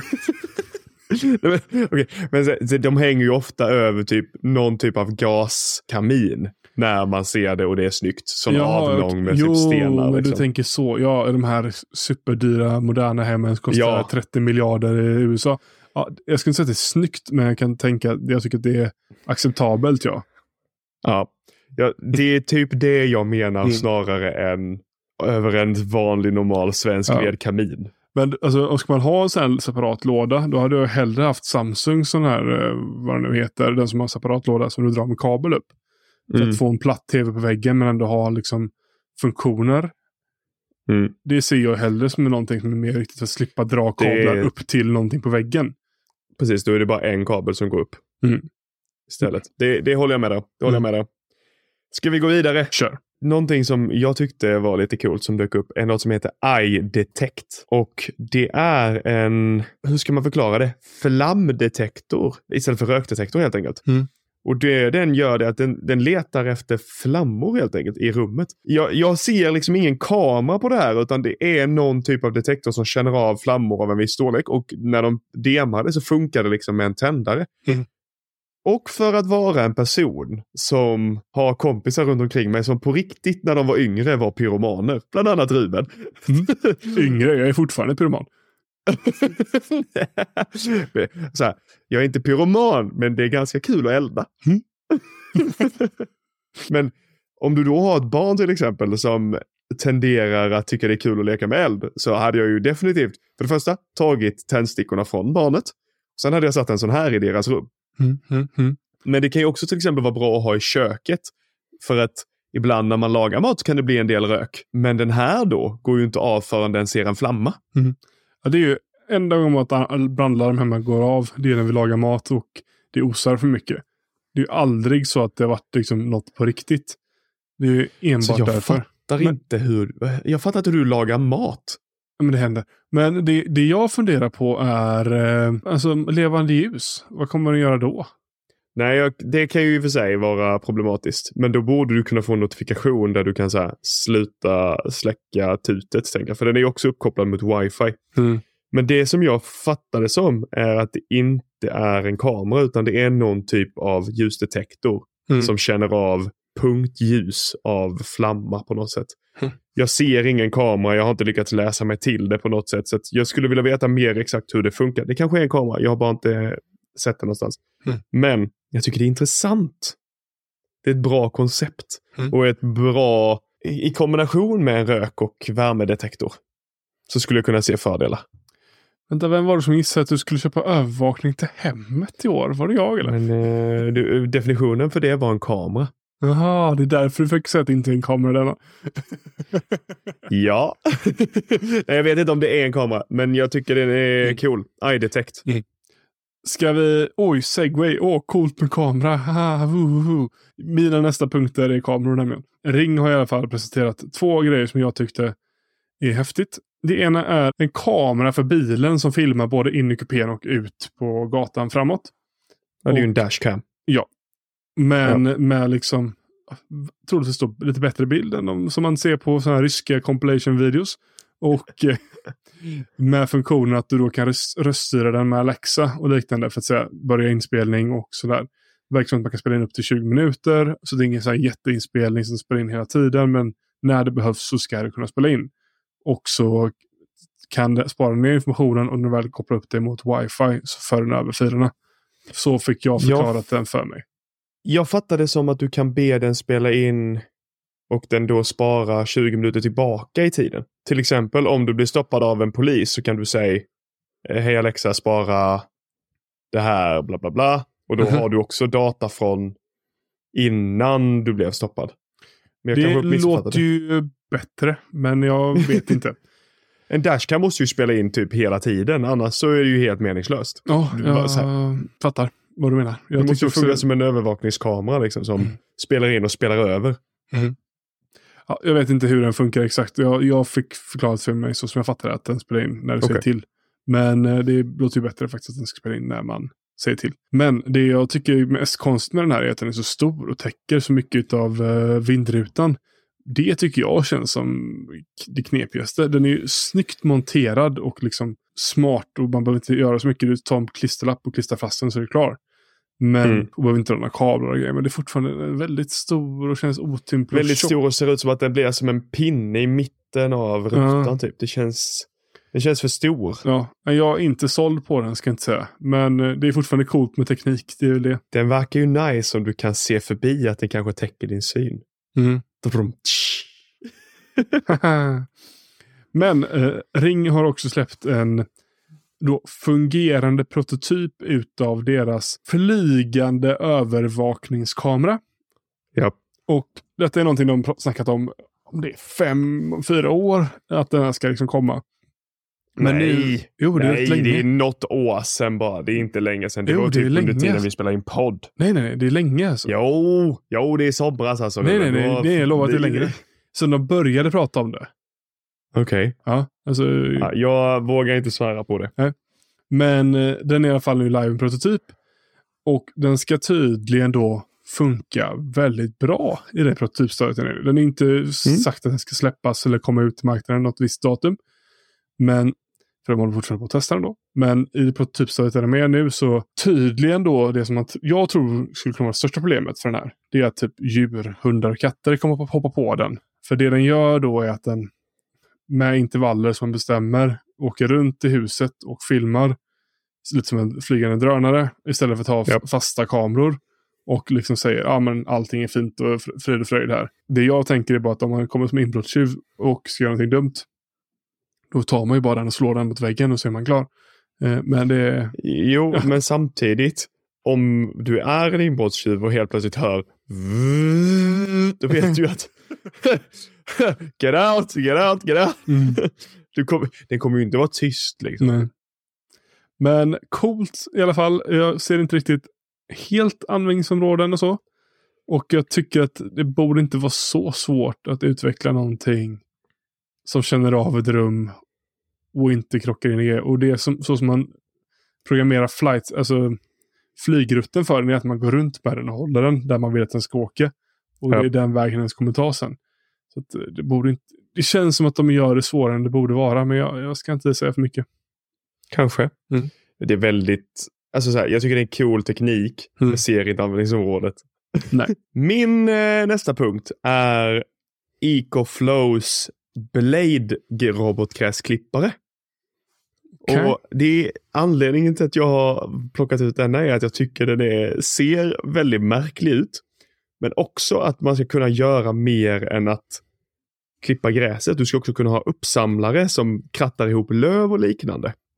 Okay. okay. Men så, så, de hänger ju ofta över typ någon typ av gaskamin. När man ser det och det är snyggt. Som ja, avlång med jo, typ stenar. Men liksom. Du tänker så. Ja, de här superdyra moderna hemmen kostar ja. trettio miljarder i U S A. Ja, jag skulle inte säga att det är snyggt, men jag kan tänka, jag tycker att det är acceptabelt, ja. Ja, ja det är typ det jag menar mm. snarare än över en vanlig normal svensk ja. vedkamin. Men alltså, ska man ha en sån här separat låda, då hade jag hellre haft Samsung sån här, vad det nu heter, den som har separat låda som du drar med kabel upp. För mm. att få en platt tv på väggen men ändå ha liksom funktioner. Mm. Det ser jag hellre som är någonting som är mer riktigt att slippa dra kablar det... upp till någonting på väggen. Precis, då är det bara en kabel som går upp. Mm. Istället. Det, det håller jag med dig. Det håller mm. jag med dig. Ska vi gå vidare? Kör. Någonting som jag tyckte var lite coolt som dök upp är något som heter iDetect. Och det är en, hur ska man förklara det? Flamdetektor istället för rökdetektor helt enkelt. Mm. Och det den gör det att den, den letar efter flammor helt enkelt i rummet. Jag, jag ser liksom ingen kamera på det här utan det är någon typ av detektor som känner av flammor av en viss storlek. Och när de demar det så funkar det liksom med en tändare. Mm. Och för att vara en person som har kompisar runt omkring mig som på riktigt när de var yngre var pyromaner. Bland annat Ruben. Mm. Yngre, jag är fortfarande pyroman. Så här, jag är inte pyroman, men det är ganska kul att elda. Mm. Men om du då har ett barn till exempel som tenderar att tycka det är kul att leka med eld, så hade jag ju definitivt för det första tagit tändstickorna från barnet. Sen hade jag satt en sån här i deras rum. Mm, mm, mm. Men det kan ju också till exempel vara bra att ha i köket. För att ibland när man lagar mat kan det bli en del rök. Men den här då går ju inte av förrän den ser en flamma. Mm. Ja, det är ju enda gången att brandlarm hemma går av. Det är när vi lagar mat och det osar för mycket. Det är ju aldrig så att det har varit liksom något på riktigt. Det är ju enbart så jag därför. Fattar men, inte hur, jag fattar inte hur du lagar mat. Men det händer. Men det, det jag funderar på är eh, alltså levande ljus. Vad kommer man att göra då? Nej, jag, det kan ju i och för sig vara problematiskt. Men då borde du kunna få en notifikation där du kan så här, sluta släcka tutet. Tänker. För den är ju också uppkopplad mot wifi. Mm. Men det som jag fattade som är att det inte är en kamera utan det är någon typ av ljusdetektor mm. som känner av punktljus av flamma på något sätt. Mm. Jag ser ingen kamera, jag har inte lyckats läsa mig till det på något sätt. Så att jag skulle vilja veta mer exakt hur det funkar. Det kanske är en kamera, jag har bara inte sett det någonstans. Mm. Men jag tycker det är intressant. Det är ett bra koncept. Mm. Och ett bra, i kombination med en rök- och värmedetektor, så skulle jag kunna se fördelar. Vänta, vem var det som gissade att du skulle köpa övervakning till hemmet i år? Var det jag eller? Men eh, du, definitionen för det var en kamera. Jaha, det är därför du fick säga att det inte är en kamera denna. Ja. Nej, jag vet inte om det är en kamera, men jag tycker den är mm. cool. Eye detect. Mm. Ska vi... Oj, segway. Åh, coolt med kamera. Ha, woo, woo. Mina nästa punkter är kameror nämligen. Ring har i alla fall presenterat två grejer som jag tyckte är häftigt. Det ena är en kamera för bilen som filmar både in i kupén och ut på gatan framåt. Ja, det är ju en dashcam. Ja. Men ja. med liksom troligtvis då lite bättre bild än de som man ser på sådana här ryska compilation-videos. Och med funktionen att du då kan röst, röststyra den med Alexa och liknande för att säga börja inspelning och sådär. Verkar som att man kan spela in upp till tjugo minuter. Så det är ingen så här jätteinspelning som spelar in hela tiden. Men när det behövs så ska det kunna spela in. Och så kan det spara ner informationen och när du väl kopplar upp det mot wifi så för den över filerna. Så fick jag förklarat ja. den för mig. Jag fattade som att du kan be den spela in och den då sparar tjugo minuter tillbaka i tiden. Till exempel om du blir stoppad av en polis så kan du säga hej Alexa, spara det här bla bla bla. Och då mm-hmm. har du också data från innan du blev stoppad. Men jag det låter det. ju bättre, men jag vet inte. En dashcam måste ju spela in typ hela tiden, annars så är det ju helt meningslöst. Ja, jag fattar vad du menar. Jag det måste ju också... funka som en övervakningskamera liksom, som mm. spelar in och spelar över. Mm. Ja, jag vet inte hur den funkar exakt. Jag, jag fick förklarat för mig så som jag fattade att den spelar in när du okay. säger till. Men det låter ju bättre faktiskt att den ska spela in när man säger till. Men det jag tycker är mest konstigt med den här är att den är så stor och täcker så mycket av vindrutan. Det tycker jag känns som det knepigaste. Den är ju snyggt monterad och liksom smart och man behöver inte göra så mycket. Du tar en klisterlapp och klistrar fast den så är det klar. Men mm. du behöver inte ha några kablar och grejer. Men det är fortfarande väldigt stor och känns otymplig. Väldigt stor och ser ut som att den blir som en pinne i mitten av rutan ja. typ. Det känns, det känns för stor. Ja, jag är inte såld på den ska jag inte säga. Men det är fortfarande coolt med teknik. Det är väl det. Den verkar ju nice om du kan se förbi att den kanske täcker din syn. Mm. Men eh, Ring har också släppt en då fungerande prototyp utav deras flygande övervakningskamera. Ja. Och detta är någonting de snackat om om det är fem, fyra år att den här ska liksom komma. Men nej, nu, jo, det, nej är det är något år sedan bara. Det är inte länge sedan. Det jo, var typ det är under länge. tiden vi spelade in podd. Nej, nej, nej. Det är länge alltså. Jo, jo det är somras alltså. Nej, nej, nej. Det är lovat det är längre. Så de började prata om det. Okej. Okay. Ja, alltså. Ja, jag vågar inte svära på det. Nej. Men eh, den är i alla fall nu live prototyp. Och den ska tydligen då funka väldigt bra i det prototypstadiet. Den är inte mm. sagt att den ska släppas eller komma ut till marknaden något visst datum. Men, för de håller fortfarande på att testa den då. Men i det prototypstadiet är den med nu så tydligen då det som man, jag tror skulle kunna vara det största problemet för den här. Det är att typ djur, hundar och katter kommer att hoppa på den. För det den gör då är att den med intervaller som man bestämmer åker runt i huset och filmar lite som en flygande drönare istället för att ha yep. fasta kameror och liksom säger ja ah, men allting är fint och frid och fröjd här. Det jag tänker är bara att om man kommer som inbrottstjuv och ska göra någonting dumt då tar man ju bara den och slår den mot väggen och så är man klar. Eh, men det Jo, ja. Men samtidigt om du är en inbrottstjuv och helt plötsligt hör då vet du att get out, get out, get out. Mm. Du kom, den kommer ju inte vara tyst liksom. Nej. Men coolt i alla fall. Jag ser inte riktigt helt användningsområden och så. Och jag tycker att det borde inte vara så svårt att utveckla någonting som känner av ett rum och inte krockar in i det. Och det är som, så som man programmerar flights, alltså flygrutten för den är att man går runt med den och håller den där man vill att den ska åka. Och ja. Det är den vägen den kommer ta sen. Så att det borde inte, det känns som att de gör det svårare än det borde vara, men jag, jag ska inte säga för mycket. Kanske. Mm. Det är väldigt, alltså så här, jag tycker det är en cool teknik. Mm. Jag ser inte användningsområdet. Nej. Min eh, nästa punkt är EcoFlows Blade robotgräsklippare. Okay. Och det är anledningen till att jag har plockat ut den är att jag tycker den är, ser väldigt märklig ut. Men också att man ska kunna göra mer än att klippa gräset. Du ska också kunna ha uppsamlare som krattar ihop löv och liknande.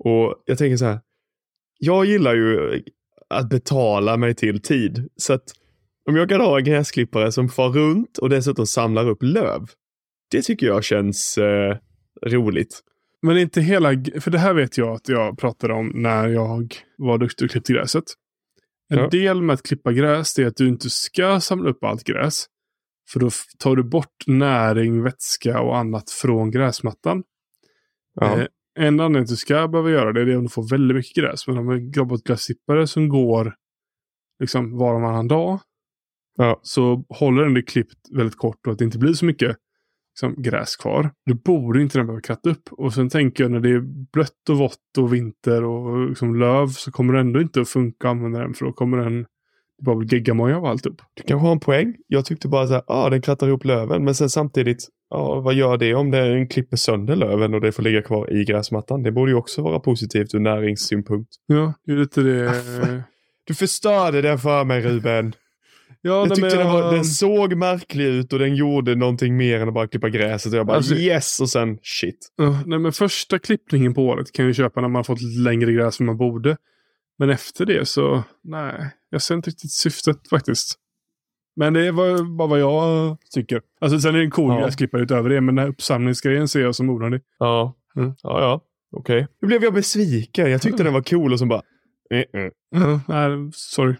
Och jag tänker så här, jag gillar ju att betala mig till tid. Så att om jag kan ha en gräsklippare som far runt och dessutom samlar upp löv, det tycker jag känns eh, roligt. Men inte hela, för det här vet jag att jag pratade om när jag var duktig och klippte gräset. En Ja. del med att klippa gräs är att du inte ska samla upp allt gräs. För då tar du bort näring, vätska och annat från gräsmattan. Ja. Eh, en anledning att du ska behöva göra det är om du får väldigt mycket gräs. Men om en robotgräsklippare som går liksom var och varannan dag, Ja. så håller den det klippt väldigt kort och att det inte blir så mycket liksom, gräs kvar. Du borde inte den behöva kratta upp. Och sen tänker jag när det är blött och vått och vinter och liksom, löv, så kommer det ändå inte att funka att använda den, för då kommer den bara bli geggamoja av allt upp. Du kanske har en poäng. Jag tyckte bara så här, ja ah, den krattar ihop löven. Men sen samtidigt, ja ah, vad gör det om den klipper sönder löven och det får ligga kvar i gräsmattan? Det borde ju också vara positivt ur näringssynpunkt. Ja, det är lite det. Du förstörde den för mig, Ruben. Ja, Jag tyckte men, den, var, den såg märklig ut och den gjorde någonting mer än att bara klippa gräset. Och jag bara alltså, yes och sen shit. Uh, nej, men första klippningen på året kan jag köpa när man har fått längre gräs än man borde. Men efter det så, nej. Jag ser inte riktigt syftet faktiskt. Men det var bara vad jag tycker. Alltså sen är det en cool ja. gräsklippare utöver det. Men den här uppsamlingsgrejen ser jag som onödig. Ja, mm. ja, ja. Okej. Okay. Nu blev jag besviken. Jag tyckte mm. den var cool och så bara... Mm, mm. Uh, nej, sorry.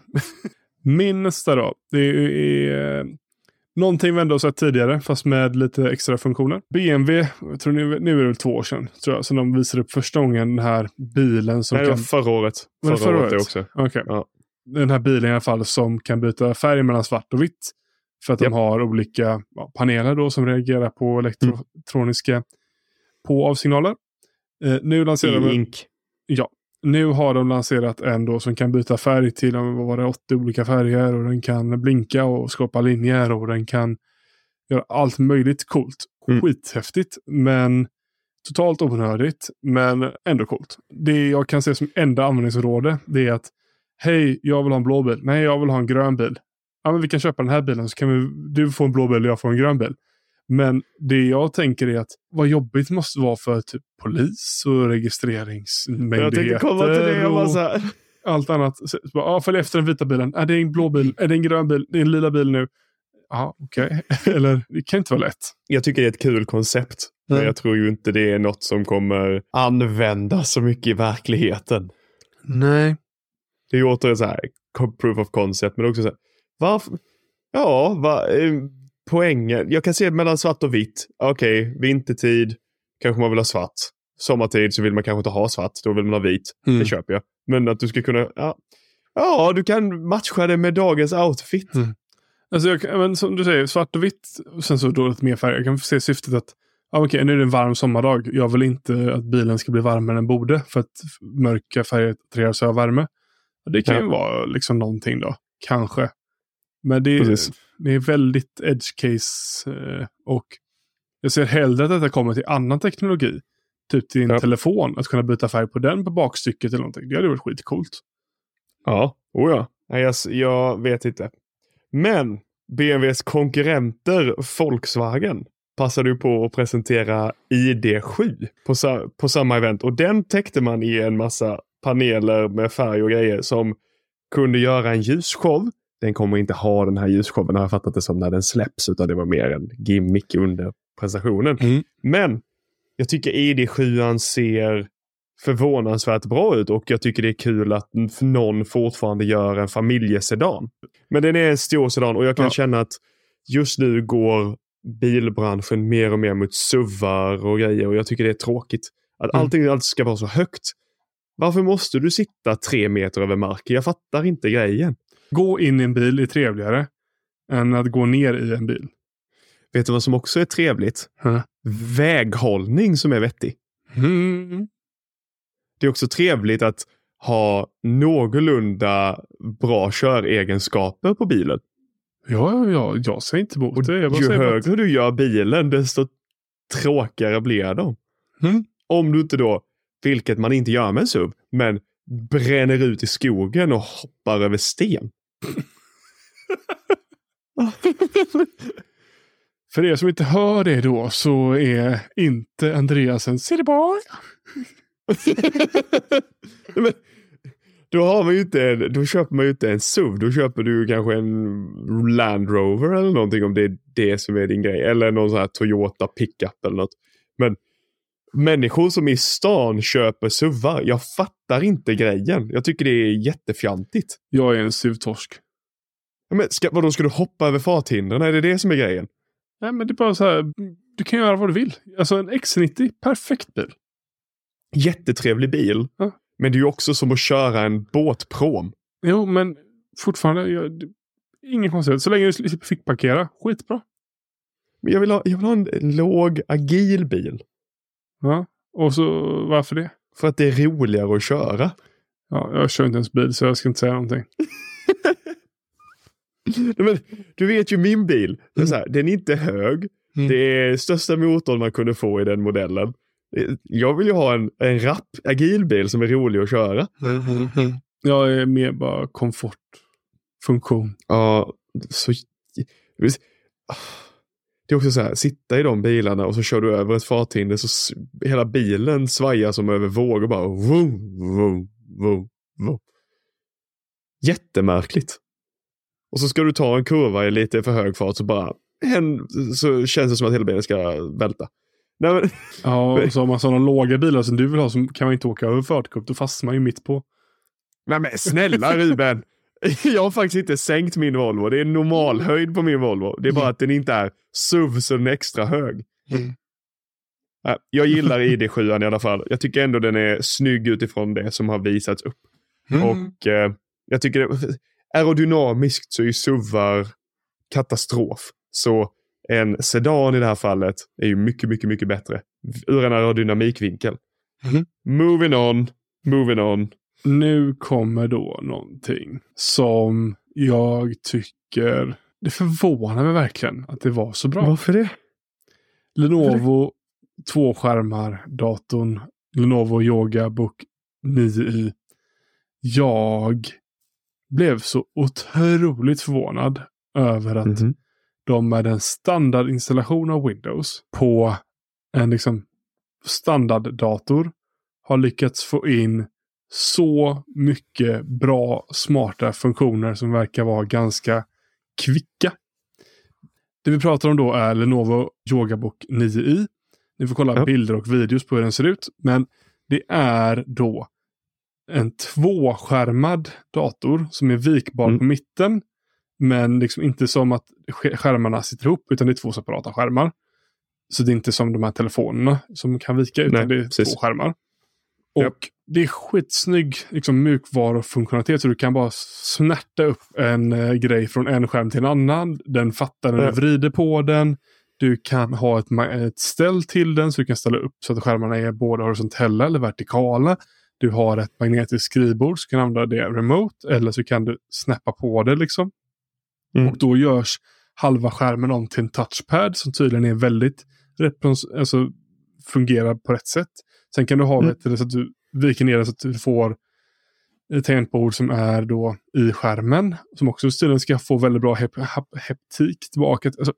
Min nästa då. Det är eh, någonting vi ändå har sett tidigare. Fast med lite extra funktioner. B M W, jag tror nu, nu är det två år sedan. Tror jag. Så de visade upp första gången den här bilen som nej, kan... det var förra året. Förra, var det förra året? året också. Okej. Okay. Ja. Den här bilen i alla fall som kan byta färg mellan svart och vitt. För att yep. de har olika ja, paneler då som reagerar på elektroniska mm. på avsignaler. Eh, nu lanserar de... Ink. Ja. Nu har de lanserat en då som kan byta färg till vad var det, åttio olika färger. Och den kan blinka och skapa linjer. Och den kan göra allt möjligt coolt. Mm. Skithäftigt. Men totalt onödigt. Men ändå coolt. Det jag kan se som enda användningsområde, det är att hej, jag vill ha en blå bil. Nej, jag vill ha en grön bil. Ja, men vi kan köpa den här bilen så kan vi, du få en blå bil och jag får en grön bil. Men det jag tänker är att vad jobbigt måste vara för typ polis och registreringsmyndigheter. Jag tänkte komma till det. Jag bara så här. Allt annat. Så, så bara, ja, följ efter den vita bilen. Är det en blå bil? Är det en grön bil? Det är en lila bil nu. Ja, okej. Okay. Eller det kan inte vara lätt. Jag tycker det är ett kul koncept. Mm. Men jag tror ju inte det är något som kommer användas så mycket i verkligheten. Nej. Det är ju återigen så här proof of concept. Men också så här, varför? Ja, va, eh, poängen. Jag kan se mellan svart och vitt. Okej, okay, vintertid kanske man vill ha svart. Sommartid så vill man kanske inte ha svart. Då vill man ha vit. Mm. Det köper jag. Men att du ska kunna... Ja, ja du kan matcha det med dagens outfit. Mm. Alltså jag, men som du säger, svart och vitt. Och sen så då lite mer färg. Jag kan se syftet att ja, okej, okay, nu är det en varm sommardag. Jag vill inte att bilen ska bli varmare än den borde. För att mörka färger attraherar sig av värme. Det kan ja. ju vara liksom någonting då. Kanske. Men det är, det är väldigt edge case. Eh, och jag ser hellre att detta kommer till annan teknologi. Typ till en ja. telefon. Att kunna byta färg på den på bakstycket eller någonting. Det hade varit skitcoolt. Ja, oh ja. Jag, jag vet inte. Men B M Ws konkurrenter Volkswagen passade ju på att presentera I D sju på, på samma event. Och den täckte man i en massa paneler med färg och grejer som kunde göra en ljusshow. Den kommer inte ha den här ljusshowen, har jag fattat det som, när den släpps, utan det var mer en gimmick under presentationen. Mm. Men jag tycker I D sju ser förvånansvärt bra ut och jag tycker det är kul att någon fortfarande gör en familjesedan. Men den är en stor sedan och jag kan ja. känna att just nu går bilbranschen mer och mer mot suvar och grejer och jag tycker det är tråkigt. Att mm. allting alltid ska vara så högt. Varför måste du sitta tre meter över marken? Jag fattar inte grejen. Gå in i en bil är trevligare än att gå ner i en bil. Vet du vad som också är trevligt? Mm. Väghållning som är vettig. Mm. Det är också trevligt att ha någorlunda bra köregenskaper på bilen. Ja, ja, jag säger inte emot det. Jag ju högre att... du gör bilen, desto tråkigare blir de. Mm. Om du inte då, vilket man inte gör med en S U V, men bränner ut i skogen och hoppar över sten. För er som inte hör det då så är inte Andreas en silverboy. Men, då har man ju inte, då köper man ju inte en S U V, då köper du kanske en Land Rover eller någonting om det är det som är din grej. Eller någon sån här Toyota pickup eller något. Men människor som i stan köper S U V:ar, jag fattar inte grejen. Jag tycker det är jättefjantigt. Jag är en S U V-torsk. Men ska, vadå, ska du hoppa över farthindren? Är det det som är grejen? Nej, men det är bara så här, du kan göra vad du vill. Alltså en X nittio, perfekt bil. Jättetrevlig bil. Ja. Men det är ju också som att köra en båtprom. Jo, men fortfarande, jag, det, ingen konstigt. Så länge du fick parkera, skitbra. Men jag vill ha, jag vill ha en låg, agil bil. Ja, och så varför det? För att det är roligare att köra. Ja, jag kör inte ens bil så jag ska inte säga någonting. Men, du vet ju min bil. Det är så här, den är inte hög. Mm. Det är största motorn man kunde få i den modellen. Jag vill ju ha en, en rapp, agil bil som är rolig att köra. Mm. Jag är mer bara komfortfunktion. Ja, så... Det är också så här, sitta i de bilarna och så kör du över ett farthinder så hela bilen svajar som över vågor bara vroom, vroom, vroom, vroom. Jättemärkligt. Och så ska du ta en kurva i lite för hög fart så bara en, så känns det som att hela bilen ska välta. Nej, men... Ja, och så har man sådana låga bilar som du vill ha så kan man inte åka över fartkupp, då fastnar man ju mitt på. Nej men snälla Ruben, jag har faktiskt inte sänkt min Volvo. Det är normal höjd på min Volvo. Det är bara att den inte är S U V så den är extra hög. Mm. Jag gillar I D sju i alla fall. Jag tycker ändå den är snygg utifrån det som har visats upp. Mm. Och eh, jag tycker det, aerodynamiskt så är S U V:ar katastrof. Så en sedan i det här fallet är ju mycket, mycket, mycket bättre. Ur en aerodynamikvinkel. Mm. Moving on, moving on. Nu kommer då någonting som jag tycker... Det förvånar mig verkligen att det var så bra. Varför det? Lenovo tvåskärmar datorn. Lenovo Yoga Book nio i. Jag blev så otroligt förvånad över att mm-hmm. de med en standardinstallation av Windows på en liksom standarddator har lyckats få in så mycket bra, smarta funktioner som verkar vara ganska kvicka. Det vi pratar om då är Lenovo Yoga Book nio i. Ni får kolla ja. bilder och videos på hur den ser ut. Men det är då en tvåskärmad dator som är vikbar mm. på mitten. Men liksom inte som att skärmarna sitter ihop utan det är två separata skärmar. Så det är inte som de här telefonerna som kan vika utan Nej, det är precis. två skärmar. Och yep. det är skitsnygg liksom, mjukvarufunktionalitet så du kan bara snärta upp en eh, grej från en skärm till en annan. Den fattar när du mm. vrider på den. Du kan ha ett, ett ställ till den så du kan ställa upp så att skärmarna är både horisontella eller vertikala. Du har ett magnetiskt skrivbord så du kan använda det remote eller så kan du snappa på det liksom. Mm. Och då görs halva skärmen om till en touchpad som tydligen är väldigt respons- alltså fungerar på rätt sätt. Sen kan du ha mm. det så att du viker ner det så att du får ett tangentbord som är då i skärmen. Som också tydligen ska få väldigt bra hep- hep- heptik tillbaka. Alltså,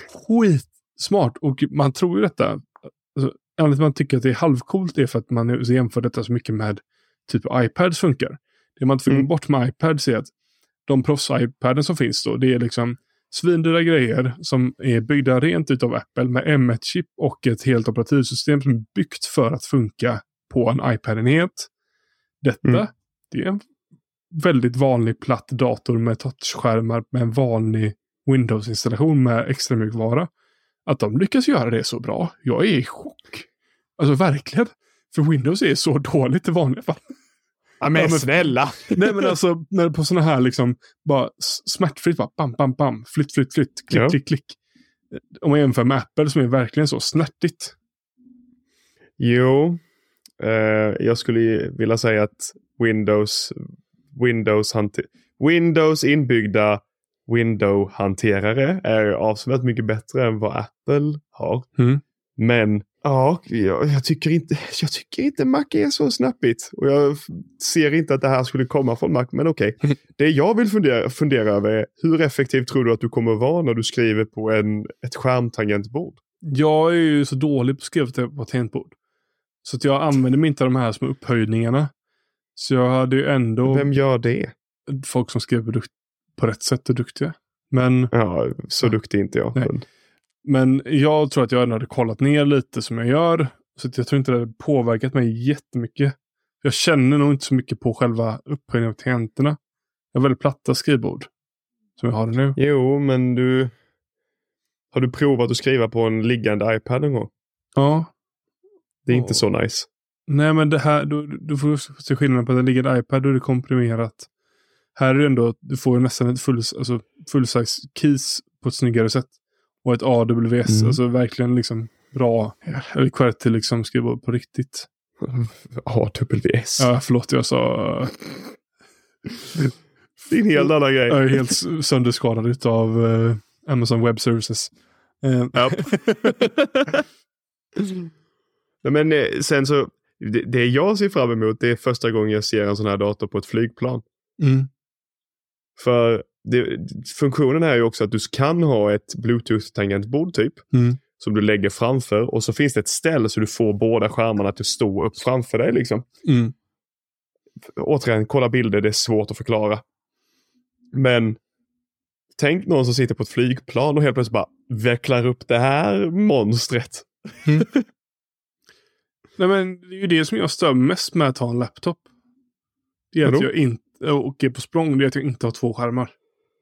skitsmart. Och man tror ju detta. Alltså, anledningen till att man tycker att det är halvcoolt är för att man jämför detta så mycket med typ iPads funkar. Det man får mm. bort med iPads är att de proffs-iPaden som finns då, det är liksom svindyra grejer som är byggda rent utav Apple med M ett-chip och ett helt operativsystem som är byggt för att funka på en iPad-enhet. Detta, mm. det är en väldigt vanlig platt dator med touchskärmar med en vanlig Windows-installation med extra mjukvara. Att de lyckas göra det så bra, jag är i chock. Alltså verkligen. För Windows är så dåligt i vanliga fall. Ja men, ja, men snälla. Nej men alltså när på såna här liksom bara smärtfritt bara bam bam bam flytt flytt flytt klick ja. klick klick. Om man jämför med Apple som är verkligen så snärtigt. Jo. Eh, jag skulle vilja säga att Windows Windows hanter- Windows inbyggda Windows-hanterare är avsevärt mycket bättre än vad Apple har. Mm. Men ja, jag, jag, tycker inte, jag tycker inte Mac är så snappigt. Och jag ser inte att det här skulle komma från Mac, men okej. Okay. Det jag vill fundera, fundera över är hur effektivt tror du att du kommer vara när du skriver på en, ett skärmtangentbord? Jag är ju så dålig på att skriva på tangentbord. Så att jag använder mig inte av de här små upphöjningarna. Så jag hade ju ändå... Vem gör det? Folk som skriver produkt på rätt sätt är duktiga. Men... Ja, så ja. Duktig är inte jag. Men... men jag tror att jag hade kollat ner lite som jag gör. Så att jag tror inte det hade påverkat mig jättemycket. Jag känner nog inte så mycket på själva upphöjningen av tangenterna. Jag har väldigt platta skrivbord. Som jag har det nu. Jo, men du... Har du provat att skriva på en liggande iPad någon gång? Ja. Det är inte så nice. Nej, men det här, du, du får se skillnaden på att det ligger en iPad och det är komprimerat. Här är det ändå, du får ju nästan ett full, alltså full-size keys på ett snyggare sätt. Och ett A W S, mm. alltså verkligen liksom bra, eller kvart till liksom skriva på riktigt. A W S? Ja, förlåt, jag sa... Det är en helt annan grej. Jag är helt sönderskadad utav uh, Amazon Web Services. Uh. Ja. Men sen så, det, det jag ser fram emot, det är första gången jag ser en sån här dator på ett flygplan. Mm. För det, funktionen är ju också att du kan ha ett Bluetooth-tangentbord typ. Mm. Som du lägger framför. Och så finns det ett ställe så du får båda skärmarna att stå upp framför dig liksom. Mm. Återigen, kolla bilder, det är svårt att förklara. Men tänk någon som sitter på ett flygplan och helt plötsligt bara vecklar upp det här monstret. Mm. Nej, men det är ju det som jag stör mest med att ha en laptop. Det är att jag inte, och är på språng, det är att jag inte har två skärmar.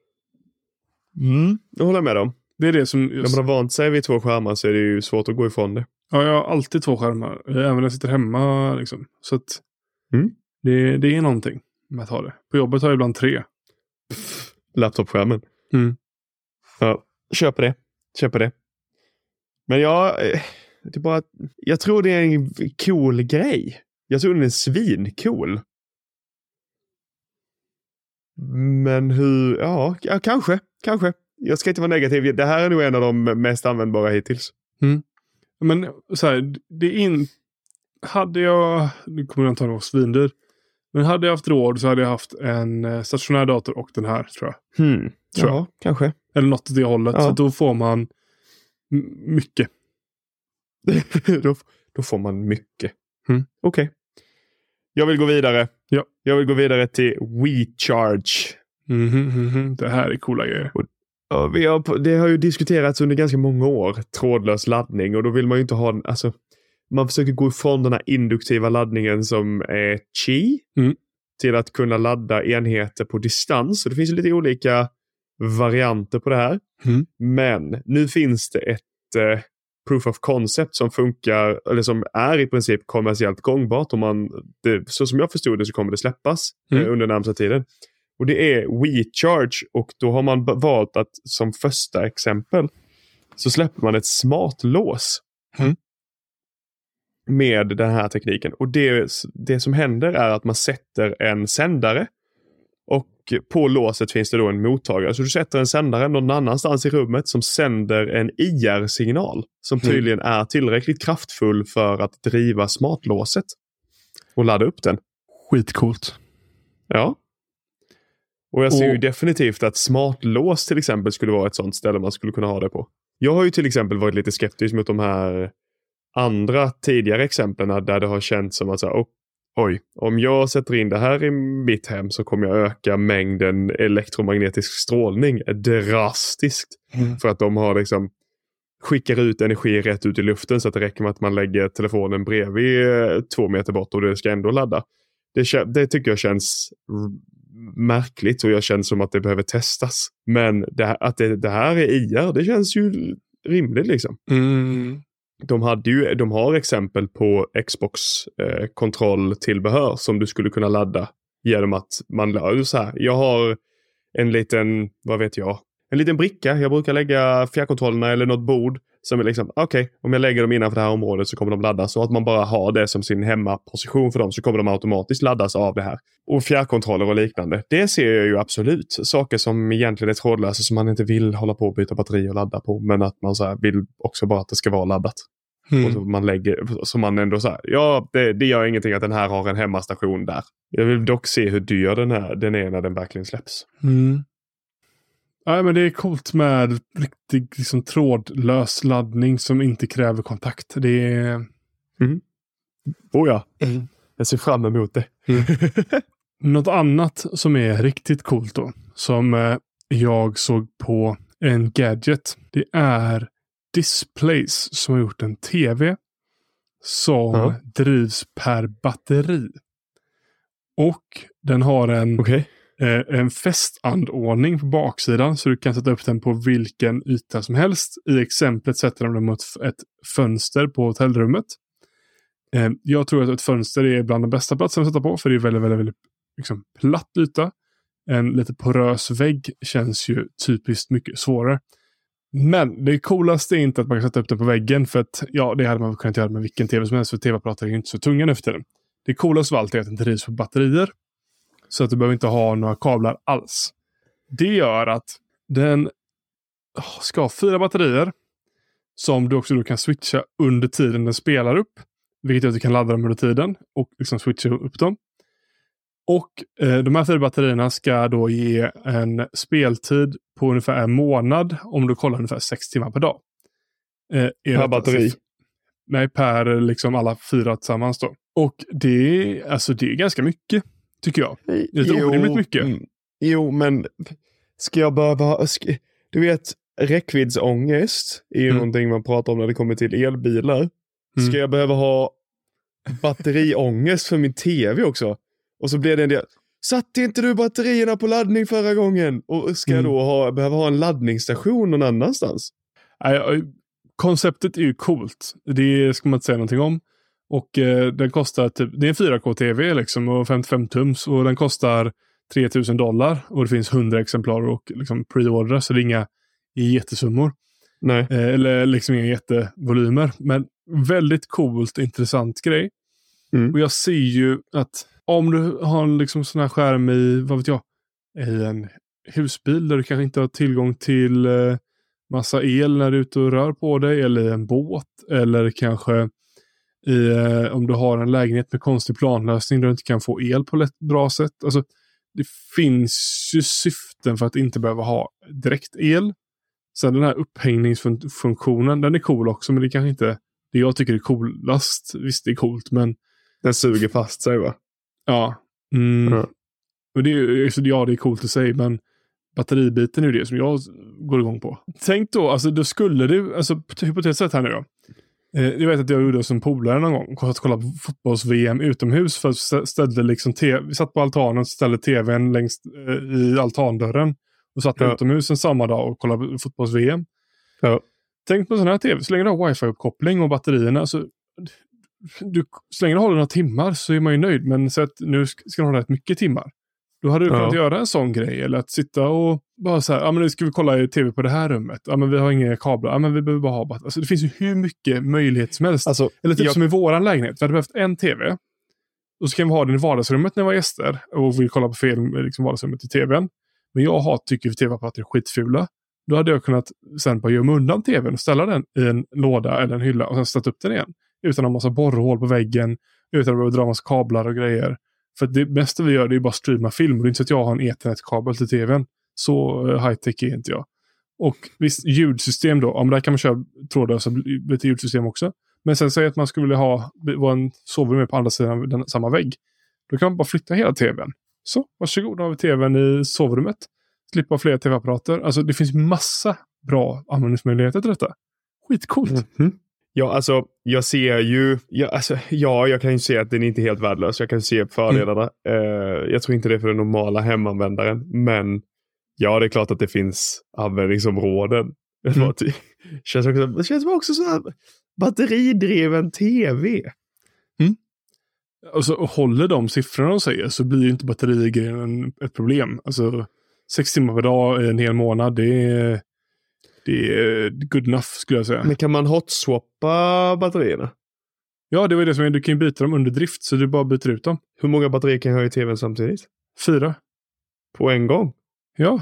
Mm. Jag håller med dem. Det är det som... Just... När man har vant sig vid två skärmar så är det ju svårt att gå ifrån det. Ja, jag har alltid två skärmar. Även när jag sitter hemma liksom. Så att mm. det, det är någonting med att ha det. På jobbet har jag ibland tre. Pff, laptopskärmen. Mm. Ja, köper det. Köper det. Men jag... Det är bara, jag tror det är en cool grej. Jag tror den är svincool. Men hur... Ja, ja, kanske. Kanske. Jag ska inte vara negativ. Det här är nog en av de mest användbara hittills. Mm. Men så här, det är in... Hade jag... Nu kommer jag inte ha någon svindyr. Men hade jag haft råd så hade jag haft en stationär dator och den här, tror jag. Hmm. Tror ja, jag. kanske. Eller något åt det hållet. Ja. Så då får man m- mycket. då, då får man mycket. Mm. Okej. Okay. Jag vill gå vidare. Ja. Jag vill gå vidare till WeCharge. Mm-hmm, mm-hmm. Det här är coola grejer. Och, ja, vi har, det har ju diskuterats under ganska många år. Trådlös laddning. Och då vill man ju inte ha en... Alltså, man försöker gå ifrån den här induktiva laddningen som är Qi. Mm. Till att kunna ladda enheter på distans. Så det finns ju lite olika varianter på det här. Mm. Men nu finns det ett... Eh, proof of concept som funkar, eller som är i princip kommersiellt gångbart. Om man, det, så som jag förstod det så kommer det släppas mm. eh, under närmsta tiden. Och det är WeCharge, och då har man valt att som första exempel så släpper man ett smartlås mm. med den här tekniken. Och det, det som händer är att man sätter en sändare, och på låset finns det då en mottagare. Så du sätter en sändare någon annanstans i rummet som sänder en I R-signal som tydligen mm. är tillräckligt kraftfull för att driva smartlåset och ladda upp den. Skitcoolt. Ja. Och jag ser och... ju definitivt att smartlås till exempel skulle vara ett sånt ställe man skulle kunna ha det på. Jag har ju till exempel varit lite skeptisk mot de här andra tidigare exemplen där det har känts som att så här, oh, oj, om jag sätter in det här i mitt hem så kommer jag öka mängden elektromagnetisk strålning drastiskt. Mm. För att de har liksom skickar ut energi rätt ut i luften så att det räcker med att man lägger telefonen bredvid två meter bort och det ska ändå ladda. Det, det tycker jag känns märkligt, och jag känner som att det behöver testas. Men det, att det, det här är I R, det känns ju rimligt liksom. Mm. De, hade ju, de har exempel på Xbox eh, kontrolltillbehör som du skulle kunna ladda genom att man lär så här. Jag har en liten, vad vet jag, en liten bricka. Jag brukar lägga fjärrkontrollerna eller något bord som är liksom, okej, okay, om jag lägger dem innanför det här området så kommer de laddas. Så att man bara har det som sin hemmaposition för dem så kommer de automatiskt laddas av det här. Och fjärrkontroller och liknande. Det ser jag ju absolut. Saker som egentligen är trådlösa som man inte vill hålla på att byta batteri och ladda på. Men att man så här vill också bara att det ska vara laddat. Mm. Och så man lägger, så man ändå så här, ja, det, det gör ingenting att den här har en hemmastation där. Jag vill dock se hur dyr den, här, den är när den verkligen släpps. Mm. Ja, men det är coolt med riktigt liksom, trådlös laddning som inte kräver kontakt. Det är, mm. Oh ja, Mm. jag ser fram emot det. Mm. Något annat som är riktigt coolt då, som eh, jag såg på en gadget, det är Displays som har gjort en tv som Ja. drivs per batteri. Och den har en, Okej. eh, en fästanordning på baksidan så du kan sätta upp den på vilken yta som helst. I exemplet sätter de den mot ett fönster på hotellrummet. Eh, jag tror att ett fönster är bland de bästa platserna att sätta på, för det är väldigt, väldigt, väldigt liksom, platt yta. En lite porös vägg känns ju typiskt mycket svårare. Men det coolaste är inte att man kan sätta upp den på väggen, för att ja, det hade man kunnat göra med vilken tv som helst, för tv-apparater är ju inte så tunga nu för tiden. Det coolaste av allt är att den drivs på batterier, så att du behöver inte ha några kablar alls. Det gör att den ska ha fyra batterier som du också då kan switcha under tiden den spelar upp, vilket gör att du kan ladda dem under tiden och liksom switcha upp dem. Och eh, de här fyra batterierna ska då ge en speltid på ungefär en månad om du kollar ungefär sex timmar per dag. Eh, Per batteri? Nej, per liksom alla fyra tillsammans då. Och det, alltså det är ganska mycket, tycker jag. Det är lite orimligt mycket. Mm, jo, men ska jag behöva... Ska, du vet, räckviddsångest är ju Mm. någonting man pratar om när det kommer till elbilar. Ska Mm. jag behöva ha batteriångest för min tv också? Och så blir det en del... Satte inte du batterierna på laddning förra gången? Och ska Mm. jag då ha, behöva ha en laddningsstation någon annanstans? Nej, konceptet är ju coolt. Det ska man inte säga någonting om. Och eh, den kostar typ, det är en fyra K-tv liksom och femtiofem tums, och den kostar tre tusen dollar och det finns hundra exemplar och liksom pre-order, så det är inga jättesummor. Nej. Eh, eller liksom inga jättevolymer, men väldigt coolt, intressant grej. Mm. Och jag ser ju att om du har en liksom sån här skärm i, vad vet jag, i en husbil där du kanske inte har tillgång till eh, massa el när du är ute och rör på dig, eller i en båt, eller kanske i, eh, om du har en lägenhet med konstig planlösning där du inte kan få el på ett bra sätt. Alltså, det finns ju syften för att inte behöva ha direkt el. Sen den här upphängningsfunktionen, den är cool också, men det kanske inte det jag tycker är coolast. Visst, det är coolt, men Den suger fast sig, va? ja. Mm. Ja. Och det är, ja, det är coolt att säga, men batteribiten är ju det som jag går igång på. Tänk då, alltså då skulle du, alltså hypotetiskt sett här nu då. Eh, jag vet att jag gjorde som polare någon gång, att kolla på fotbolls-V M utomhus, för att ställde liksom te- vi satt på altanen och ställde tvn längst eh, i altandörren och satt Ja. utomhus en samma dag och kollade på fotbolls-V M. Ja. Tänk på sån här tv, så länge du har wifi-uppkoppling och batterierna, så du, så länge du håller några timmar så är man ju nöjd, men så att nu ska du hålla rätt mycket timmar. Då hade du Ja. kunnat göra en sån grej, eller att sitta och bara så här, ja men nu ska vi kolla i tv på det här rummet. Ja men vi har inga kablar, ja men vi behöver bara ha batteri. Alltså det finns ju hur mycket möjlighet som helst. Alltså, Eller typ jag- som i våran lägenhet, vi hade behövt en tv. Och så kan vi ha den i vardagsrummet när vi har gäster och vill kolla på film i liksom vardagsrummet i tvn. Men jag har, tycker tv-apparater är skitfula. Då hade jag kunnat sen bara gömma undan tvn och ställa den i en låda eller en hylla och sen sätta upp den igen. Utan en massa borrhål på väggen, utan att behöva dra massa kablar och grejer. För det bästa vi gör, det är bara streama film. Och det är inte så att jag har en ethernet-kabel till tvn. Så high-tech är inte jag. Och visst, ljudsystem då. Om där kan man köra trådlösa lite ljudsystem också. Men sen säger att man skulle vilja ha vara en sovrum på andra sidan den, samma vägg. Då kan man bara flytta hela tvn. Så, varsågod, då har vi tvn i sovrummet. Slippa fler tv-apparater. Alltså det finns massa bra användningsmöjligheter till detta. Skitcoolt. Mm-hmm. Ja, alltså jag ser ju, ja, alltså, ja, jag kan ju se att den är inte helt värdelös. Jag kan se fördelarna. Mm. Uh, jag tror inte det är för den normala hemanvändaren, men ja, det är klart att det finns användningsområden. Mm. Det känns också, det känns också så här batteridriven tv. Mm. Och så håller de siffrorna de säger, så blir ju inte batterigrejen ett problem. Alltså sex timmar per dag i en hel månad, det är Det är good enough, skulle jag säga. Men kan man hotswappa batterierna? Ja, det var det som är. Du kan ju byta dem under drift, så du bara byter ut dem. Hur många batterier kan jag ha i tvn samtidigt? Fyra. På en gång? Ja.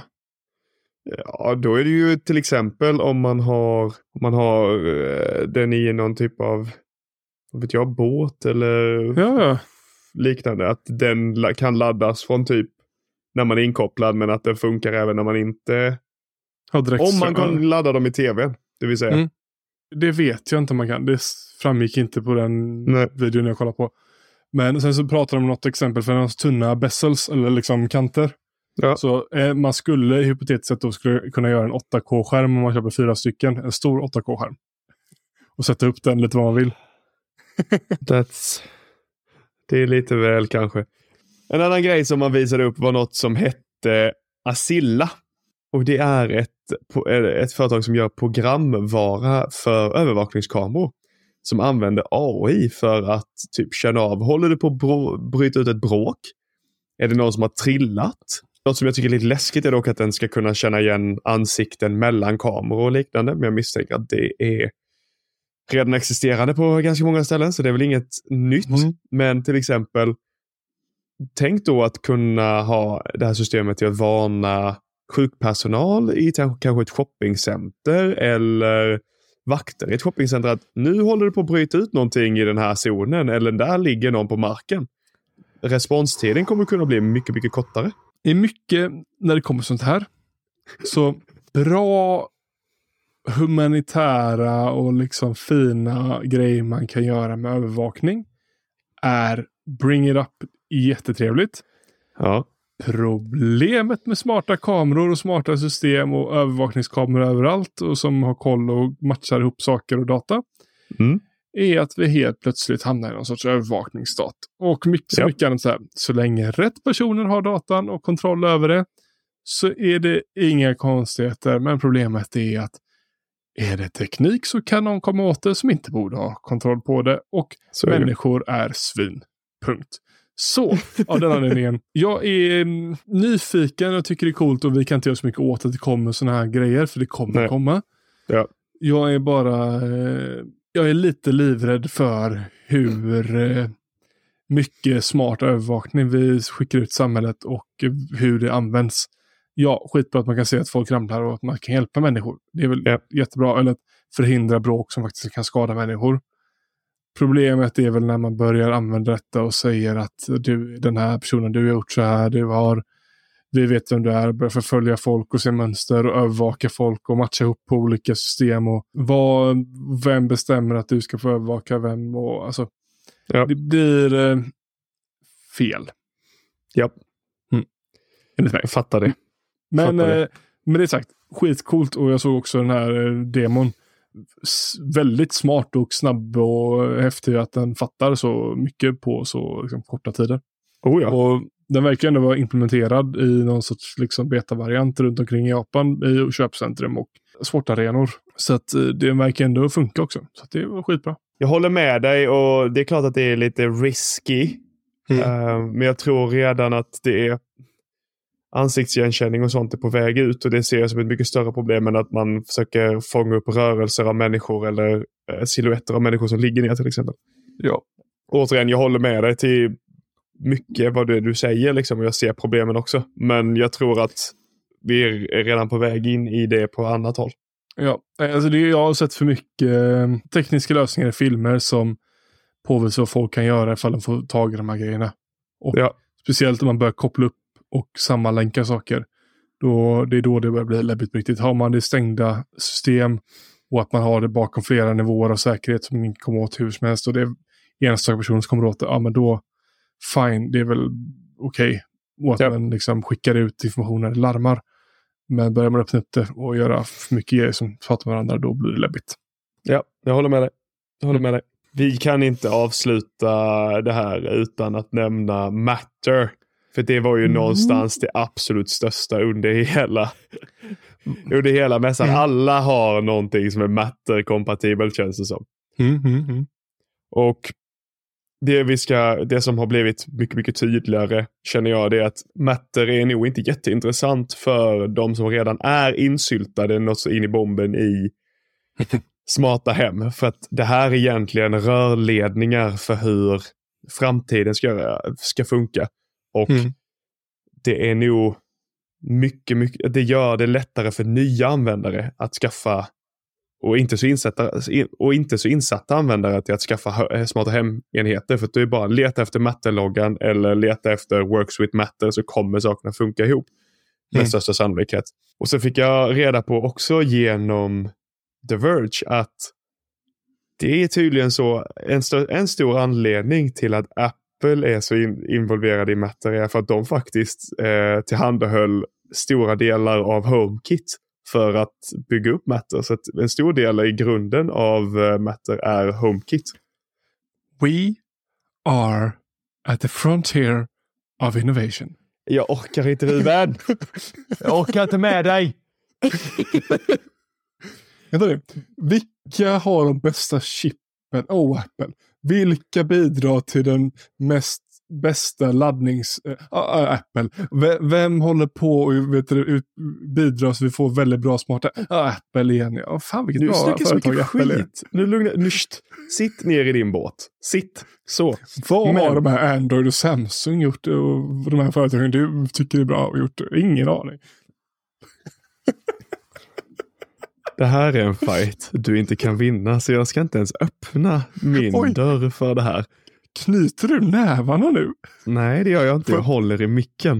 Ja, då är det ju till exempel om man har, om man har uh, den i någon typ av, vad vet jag, båt eller Ja, ja. liknande. Att den kan laddas från typ när man är inkopplad, men att den funkar även när man inte... Ja, direkt om man så, kan ja. ladda dem i tvn, det vill säga. Mm. Det vet jag inte om man kan. Det framgick inte på den Nej. videon jag kollade på. Men sen så pratar de om något exempel för en tunna bezels eller liksom kanter. Ja. Så eh, man skulle hypotetiskt sett då skulle kunna göra en åtta K-skärm om man köper fyra stycken. En stor åtta K-skärm. Och sätta upp den lite vad man vill. That's... Det är lite väl kanske. En annan grej som man visade upp var något som hette Asilla. Och det är ett, ett företag som gör programvara för övervakningskameror. Som använder A I för att typ känna av, håller du på att bro- bryta ut ett bråk? Är det någon som har trillat? Något som jag tycker är lite läskigt är dock att den ska kunna känna igen ansikten mellan kameror och liknande. Men jag misstänker att det är redan existerande på ganska många ställen. Så det är väl inget nytt. Mm. Men till exempel, tänk då att kunna ha det här systemet till att varna sjukpersonal i kanske ett shoppingcenter eller vakter i ett shoppingcenter att nu håller du på att bryta ut någonting i den här zonen eller där ligger någon på marken. Responstiden kommer kunna bli mycket, mycket kortare. Det är mycket när det kommer sånt här. Så bra humanitära och liksom fina grejer man kan göra med övervakning är Bring It Up jättetrevligt. Ja. Problemet med smarta kameror och smarta system och övervakningskameror överallt och som har koll och matchar ihop saker och data mm. är att vi helt plötsligt hamnar i någon sorts övervakningsstat. Och mycket, ja. mycket annat så här, så länge rätt personer har datan och kontroll över det så är det inga konstigheter. Men problemet är att är det teknik så kan någon komma åt det som inte borde ha kontroll på det. Och så är människor det. är svin. Punkt. Så, av den anledningen. Jag är nyfiken och tycker det är coolt och vi kan inte göra så mycket åt att det kommer såna här grejer för det kommer Nej. komma. Ja. Jag är bara eh, jag är lite livrädd för hur eh, mycket smart övervakning vi skickar ut i samhället och hur det används. Ja, skitbra att man kan se att folk ramlar och att man kan hjälpa människor. Det är väl ja. jättebra. Eller att förhindra bråk som faktiskt kan skada människor. Problemet är väl när man börjar använda detta och säger att du, den här personen, du har gjort så här, du har, vi vet vem du är, börjar förfölja folk och se mönster och övervaka folk och matcha ihop på olika system och vad, vem bestämmer att du ska få övervaka vem och alltså, ja. det blir eh, fel. Ja. Mm. Jag fattar det. Men fattar det. Eh, med det sagt, skitcoolt och jag såg också den här eh, demon. Väldigt smart och snabb och häftig att den fattar så mycket på så liksom, korta tider. Oh ja. Och den verkar ändå vara implementerad i någon sorts liksom, beta-variant runt omkring i Japan i köpcentrum och sportarenor. Så att det verkar ändå funka också. Så att det var skitbra. Jag håller med dig och det är klart att det är lite risky. Mm. Uh, men jag tror redan att det är ansiktsigenkänning och sånt är på väg ut och det ser jag som ett mycket större problem än att man försöker fånga upp rörelser av människor eller eh, silhuetter av människor som ligger ner till exempel. Ja. Återigen, jag håller med dig till mycket vad du, du säger liksom och jag ser problemen också. Men jag tror att vi är redan på väg in i det på annat håll. Ja, alltså det, jag har sett för mycket eh, tekniska lösningar i filmer som påvisar vad folk kan göra ifall de får tag i de här grejerna. Och ja. Speciellt om man börjar koppla upp och sammanlänka saker. Då, det är då det börjar bli läbbigt riktigt. Har man det stängda system och att man har det bakom flera nivåer av säkerhet som inte kommer åt hur som helst och det är enstaka personer som kommer åt det, ja men då fine, det är väl okej. Okay. Och att ja. man liksom skickar ut information när det larmar. Men börjar man öppna upp det och göra för mycket grejer som pratar med varandra, då blir det läbbigt. Ja, jag håller med dig. Jag håller med dig. Vi kan inte avsluta det här utan att nämna Matter. För det var ju mm. någonstans det absolut största under hela under hela mässan. Mm. Alla har någonting som är Matter-kompatibelt känns det som. Mm, mm, mm. Och det, vi ska, det som har blivit mycket, mycket tydligare känner jag det är att Matter är nog inte jätteintressant för de som redan är insyltade något så in i bomben i smarta hem. För att det här är egentligen rörledningar för hur framtiden ska, ska funka. Och mm. det är nog mycket, mycket, det gör det lättare för nya användare att skaffa och inte så insatta, och inte så insatta användare till att skaffa smarta hemenheter. För att du är bara leta efter Matter-loggan eller leta efter Works with Matter så kommer sakerna funka ihop med mm. största sannolikhet. Och så fick jag reda på också genom The Verge att Det är tydligen så, en, st- en stor anledning till att Apple är så in- involverad i Matter är för att de faktiskt eh, tillhandahöll stora delar av HomeKit för att bygga upp Matter. Så att en stor del i grunden av uh, Matter är HomeKit. We are at the frontier of innovation. Jag orkar inte, Ruben. Jag orkar inte med dig. Vänta nu. Vilka har de bästa chippen? Oh, Apple. Vilka bidrar till den mest bästa laddnings... Äh, äh, Apple. V- vem håller på och vet du, ut, bidrar så vi får väldigt bra smarta... Äh, Apple igen. Ja, fan vilket nu bra företag Apple är. Nu lugna... Nu, sitt ner i din båt. Sitt. Så. Vad Men... har de här Android och Samsung gjort och de här företagen du tycker är bra gjort? Ingen aning. Det här är en fight du inte kan vinna, så jag ska inte ens öppna min Oj. dörr för det här. Knyter du nävarna nu? Nej, det gör jag inte. Jag håller i micken.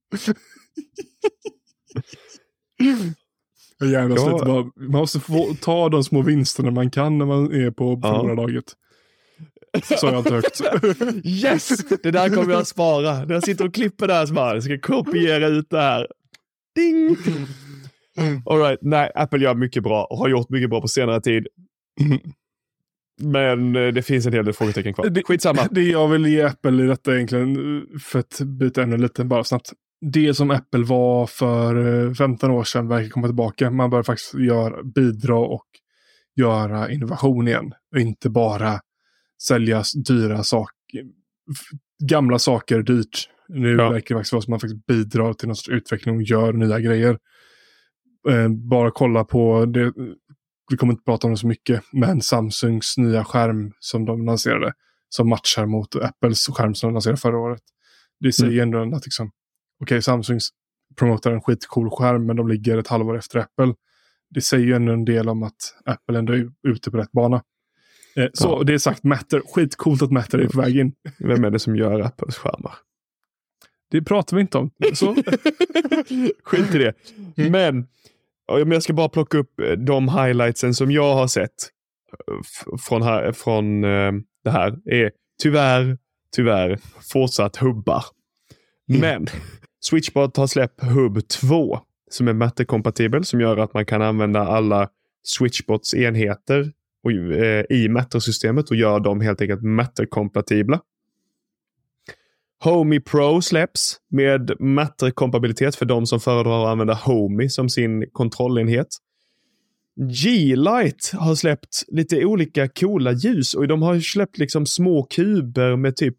Jag gärna ja. bara, man måste få ta de små vinsterna man kan när man är på förlorarlaget. Ja. Så har jag inte högt. Yes! Det där kommer jag att spara. När jag sitter och klipper där så bara, jag ska kopiera ut det här. Ding! Mm. All right. Nej, Apple gör mycket bra och har gjort mycket bra på senare tid. Mm. Men det finns en hel del frågetecken kvar. Skitsamma. Det jag vill ge Apple i detta egentligen, för att byta ännu lite bara snabbt. Det som Apple var för femton år sedan verkar komma tillbaka. Man bör faktiskt göra, bidra och göra innovation igen. Och inte bara sälja dyra saker. Gamla saker dyrt. Nu ja. verkar det faktiskt vara som man faktiskt bidrar till någon sorts utveckling och gör nya grejer. Eh, bara kolla på det. Vi kommer inte prata om det så mycket, men Samsungs nya skärm som de lanserade som matchar mot Apples skärm som de lanserade förra året. Det säger mm. ändå att liksom, okej, okay, Samsungs promotar en skitcool skärm, men de ligger ett halvår efter Apple. Det säger ju ändå en del om att Apple ändå är ute på rätt bana. Eh, så ja. Det är sagt, Matter, skitcoolt att Matter är på väg in. Vem är det som gör Apples skärmar? Det pratar vi inte om. Så. Skit i det. Mm. Men om jag ska bara plocka upp de highlightsen som jag har sett från, här, från uh, det här är tyvärr, tyvärr fortsatt hubbar. Mm. Men Switchbot har släppt Hub två som är Matter-kompatibel, som gör att man kan använda alla Switchbots enheter och, uh, i Matter-systemet och gör dem helt enkelt Matter-kompatibla. Homey Pro släpps med Matter-kompatibilitet för de som föredrar att använda Homey som sin kontrollenhet. G-Lite har släppt lite olika coola ljus och de har släppt liksom små kuber med typ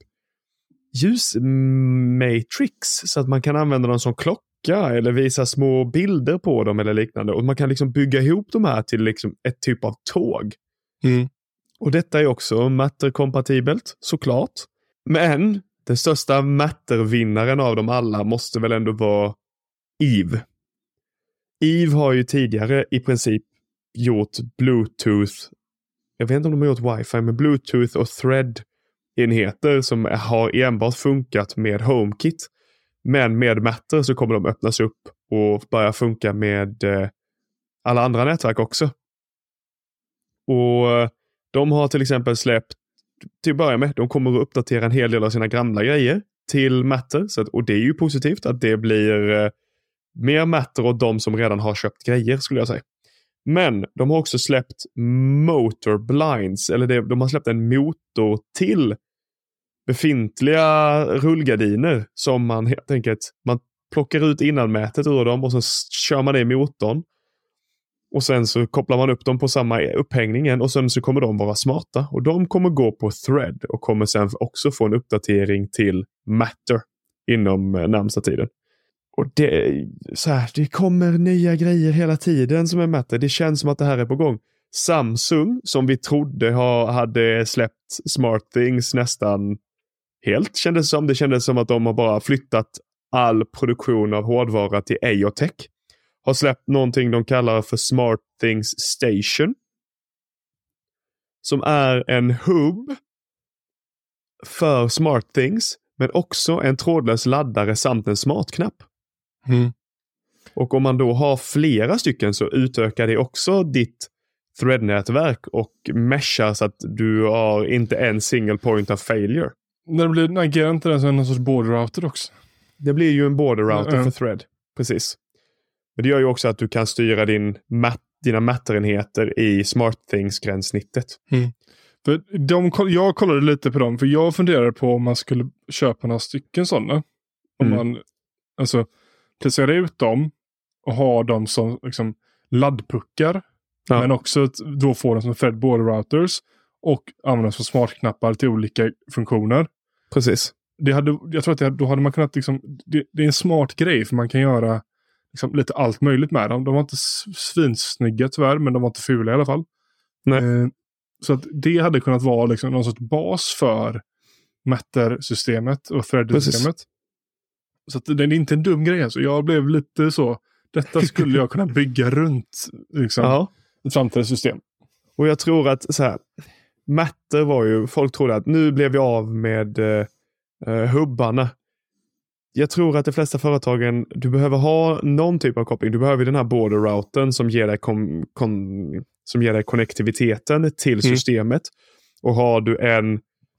ljusmatrix så att man kan använda dem som klocka eller visa små bilder på dem eller liknande. Och man kan liksom bygga ihop de här till liksom ett typ av tåg. Mm. Och detta är också Matter-kompatibelt, såklart. Men den största Matter-vinnaren av dem alla måste väl ändå vara Eve. Eve har ju tidigare i princip gjort Bluetooth. Jag vet inte om de har gjort Wi-Fi, men Bluetooth och Thread-enheter som har enbart funkat med HomeKit. Men med Matter så kommer de öppnas upp och börja funka med eh, alla andra nätverk också. Och de har till exempel släppt, till att börja med, de kommer att uppdatera en hel del av sina gamla grejer till Matter. Så att, och det är ju positivt att det blir eh, mer Matter åt de som redan har köpt grejer, skulle jag säga. Men de har också släppt motor blinds, eller det, de har släppt en motor till befintliga rullgardiner som man helt enkelt, man plockar ut innanmätet ur dem och så kör man det i motorn. Och sen så kopplar man upp dem på samma upphängningen och sen så kommer de vara smarta. Och de kommer gå på Thread och kommer sen också få en uppdatering till Matter inom närmsta tiden. Och det, så här, det kommer nya grejer hela tiden som är Matter. Det känns som att det här är på gång. Samsung, som vi trodde ha, hade släppt SmartThings nästan helt, kändes som. Det kändes som att de har bara flyttat all produktion av hårdvara till Aeotech. Har släppt någonting de kallar för SmartThings Station. Som är en hub för SmartThings, men också en trådlös laddare samt en smartknapp. Mm. Och om man då har flera stycken så utökar det också ditt thread-nätverk och meshar så att du har inte en single point of failure. När det blir, agerar inte den som en sorts border router också? Det blir ju en border router Mm. för thread. Precis. Men det gör ju också att du kan styra din mat, dina matterenheter i SmartThings-gränssnittet. Mm. För de, jag kollade lite på dem, för jag funderade på om man skulle köpa några stycken sådana. Om Mm. man alltså placera ut dem och ha dem som liksom laddpuckar. Ja. Men också att då få dem som thread border routers och använda som smartknappar till olika funktioner. Precis. Det hade, jag tror att det, då hade man kunnat liksom, det, det är en smart grej för man kan göra liksom lite allt möjligt med dem. De var inte svinsnygga tyvärr, men de var inte fula i alla fall. Nej. Eh, så att det hade kunnat vara liksom någon sorts bas för Matter-systemet och Thread-systemet. Så att det är inte en dum grej. Alltså. Jag blev lite så, detta skulle jag kunna bygga runt liksom, Ja. ett framtida system. Och jag tror att så här, Matter var ju, folk trodde att nu blev vi av med eh, hubbarna. Jag tror att de flesta företagen, du behöver ha någon typ av koppling. Du behöver den här border routern som ger dig, kom, kom, som ger dig konnektiviteten till mm. systemet. Och har du en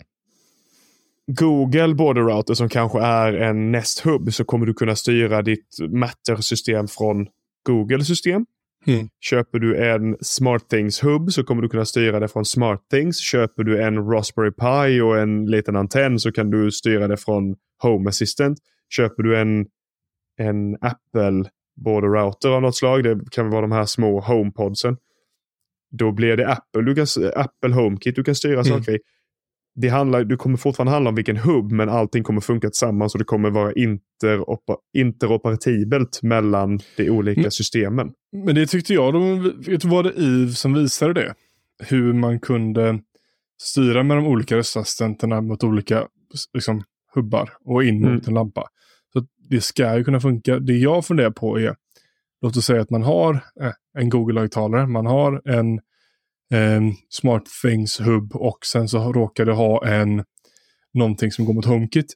Google border router som kanske är en Nest Hub, så kommer du kunna styra ditt Matter-system från Google-system. Mm. Köper du en SmartThings Hub så kommer du kunna styra det från SmartThings. Köper du en Raspberry Pi och en liten antenn så kan du styra det från Home Assistant. Köper du en, en Apple border router av något slag, det kan vara de här små HomePodsen, då blir det Apple, du kan, Apple HomeKit du kan styra mm. saker i. Det handlar, du kommer fortfarande handla om vilken hub, men allting kommer funka tillsammans och det kommer vara interoper, interoperatibelt mellan de olika mm. systemen. Men det tyckte jag, de, vet du vad det i som visade det? Hur man kunde styra med de olika röstassistenterna mot olika liksom, hubbar och in mot mm. en lampa. Så det ska ju kunna funka. Det jag funderar på är, låt oss säga att man har eh, en Google-högtalare, man har en en SmartThings hub och sen så råkar det ha en någonting som går mot HomeKit.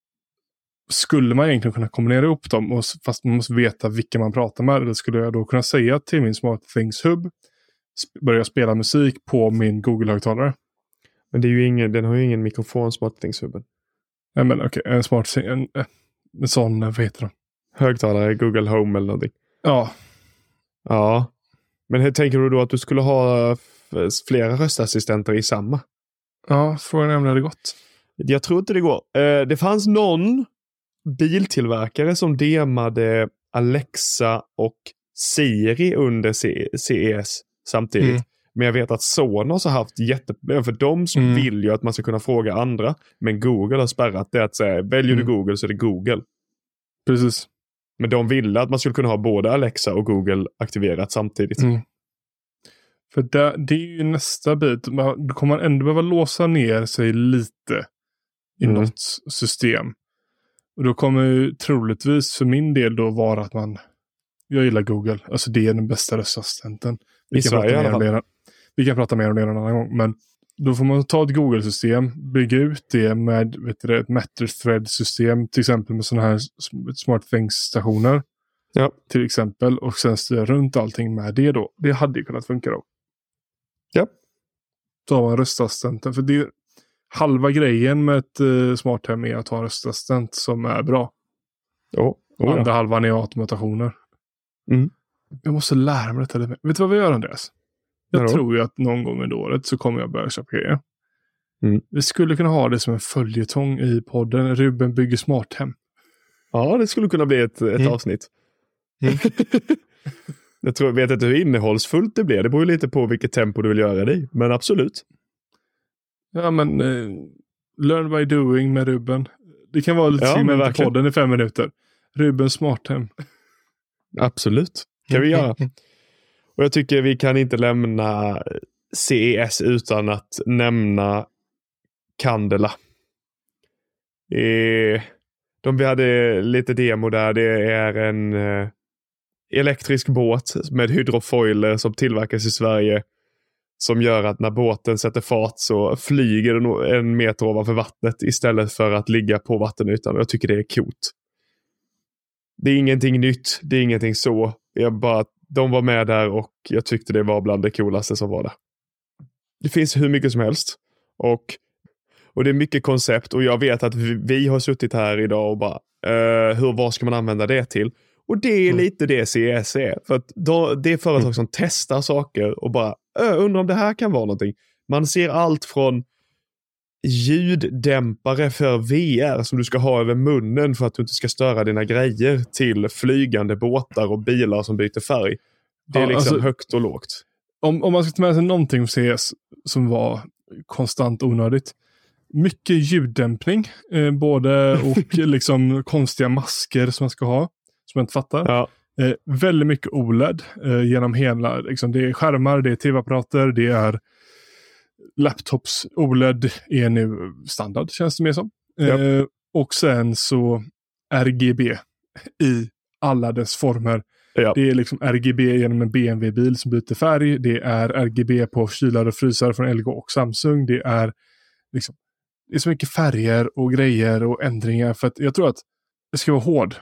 Skulle man egentligen kunna kombinera ihop dem och, fast man måste veta vilka man pratar med, eller skulle jag då kunna säga till min SmartThings hub sp- börja spela musik på min Google-högtalare? Men det är ju ingen, den har ju ingen mikrofon, SmartThings-hubben. Nej men okej, okay, en smart en, en sån, vad heter det? Högtalare, Google Home eller någonting. Ja. Ja. Men hur tänker du då att du skulle ha flera röstassistenter i samma? Ja, frågan är om det hade gått. Jag tror inte det går. Eh, det fanns någon biltillverkare som demade Alexa och Siri under C- CES samtidigt. Mm. Men jag vet att Sonos har haft jätteproblem, för de som mm. vill ju att man ska kunna fråga andra. Men Google har spärrat det att säga, väljer mm. du Google så är det Google. Precis. Men de ville att man skulle kunna ha både Alexa och Google aktiverat samtidigt. Mm. För det, det är ju nästa bit. Då kommer man ändå behöva låsa ner sig lite i mm. något system. Och då kommer ju troligtvis för min del då vara att man, jag gillar Google. Alltså det är den bästa röstassistenten. Vi, I kan Sverige, prata mer om det, vi kan prata mer om det en annan gång. Men då får man ta ett Google-system, bygga ut det med vet du, ett Matter-thread-system, till exempel med sådana här SmartThings-stationer. Ja. Till exempel. Och sen styra runt allting med det då. Det hade ju kunnat funka då. Ja. Så har man röstassistenten. För det är halva grejen med ett uh, smart hem är att ha en röstassistent som är bra. Oh. Oh, andra ja. halvan är automationer. Mm. Jag måste lära mig detta. Vet du vad vi gör, Andreas? Jag ja, tror ju att någon gång under året så kommer jag börja köpa grejer. Mm. Vi skulle kunna ha det som en följetong i podden. Ruben bygger smart hem. Ja, det skulle kunna bli ett, ett mm. avsnitt. Mm. Jag tror, jag vet inte hur innehållsfullt det blir. Det beror ju lite på vilket tempo du vill göra det i. Men absolut. Ja, men eh, learn by doing med Ruben. Det kan vara lite ja, i podden i fem minuter. Ruben smart hem. Absolut. Kan vi göra. Och jag tycker vi kan inte lämna C E S utan att nämna Candela. Eh, de vi hade lite demo där. Det är en eh, elektrisk båt med hydrofoiler som tillverkas i Sverige. Som gör att när båten sätter fart så flyger den en meter ovanför vattnet istället för att ligga på vattenytan. Jag tycker det är coolt. Det är ingenting nytt. Det är ingenting så. Det är bara att de var med där och jag tyckte det var bland det coolaste som var där. Det finns hur mycket som helst. Och, och det är mycket koncept. Och jag vet att vi, vi har suttit här idag och bara, uh, hur, vad ska man använda det till? Och det är mm. lite det C S är. För att då, det är företag mm. som testar saker och bara, uh, undrar om det här kan vara någonting. Man ser allt från ljuddämpare för V R som du ska ha över munnen för att du inte ska störa dina grejer till flygande båtar och bilar som byter färg. Det är ja, liksom alltså, högt och lågt. Om, om man ska ta med sig någonting om C S som var konstant onödigt. Mycket ljuddämpning. Eh, både och liksom konstiga masker som man ska ha. Som jag inte fattar. Ja. Eh, väldigt mycket O L E D eh, genom hela. Liksom, det är skärmar, det är tv-apparater, det är laptops. O L E D är nu standard, känns det mer som. Ja. Eh, och sen så R G B i alla dess former. Ja. Det är liksom R G B genom en B M W-bil som byter färg. Det är R G B på kylar och frysar från L G och Samsung. Det är liksom, det är så mycket färger och grejer och ändringar. För att jag tror att det ska vara hård.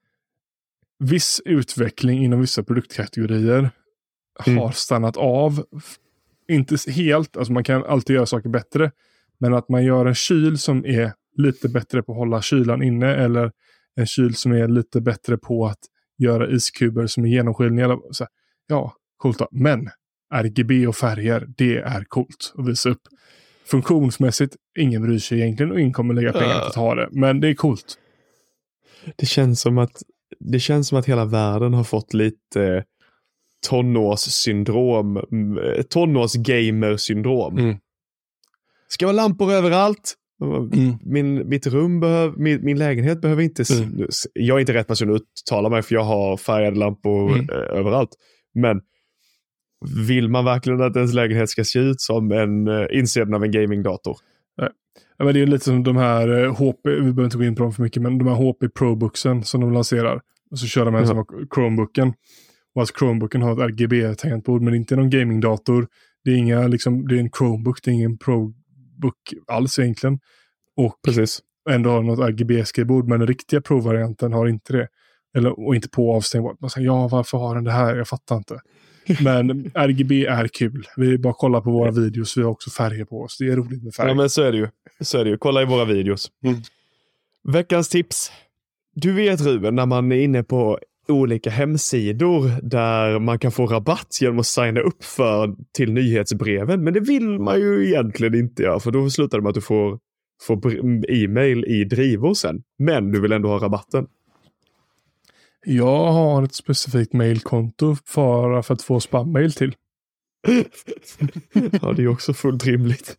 Viss utveckling inom vissa produktkategorier mm. har stannat av. Inte helt, alltså man kan alltid göra saker bättre. Men att man gör en kyl som är lite bättre på att hålla kylan inne. Eller en kyl som är lite bättre på att göra iskuber som är genomskinliga. Så, ja, coolt då. Men R G B och färger, det är coolt att visa upp. Funktionsmässigt, ingen bryr sig egentligen och ingen kommer lägga pengar på att ha det. Men det är coolt. Det känns som att det känns som att hela världen har fått lite eh, tonårssyndrom, tonårsgamer-syndrom. Mm. Ska vara lampor överallt. Mm. Min, mitt rum behöver, min, min lägenhet behöver inte, mm. jag är inte rätt person att uttala mig för jag har färgade lampor mm. eh, överallt. Men vill man verkligen att ens lägenhet ska se ut som en eh, insidan av en gamingdator? Nej. Ja, men det är lite som de här eh, H P, vi behöver inte gå in på dem för mycket, men de här H P Pro-booksen som de lanserar. Och så kör de en som var Chromebooken. Och alltså Chromebooken har ett R G B-tangentbord, men inte någon gamingdator. Det är inga, liksom, det är en Chromebook, det är ingen Pro-book alls egentligen. Och precis. Ändå har något R G B-skrivbord, men den riktiga Pro-varianten har inte det. Eller, och inte på avstängbart. Man säger, ja, varför har den det här? Jag fattar inte. Men R G B är kul. Vi bara kollar på våra videos. Vi har också färger på oss. Det är roligt med färg. Ja, men så är det ju. Så är det ju. Kolla i våra videos. Mm. Veckans tips. Du vet, Ruben, när man är inne på olika hemsidor där man kan få rabatt genom att signa upp för till nyhetsbreven. Men det vill man ju egentligen inte göra. För då slutar det med att du får, får e-mail i drivor sen. Men du vill ändå ha rabatten. Jag har ett specifikt mailkonto för, för att få spam-mail till. Ja, det är också fullt rimligt.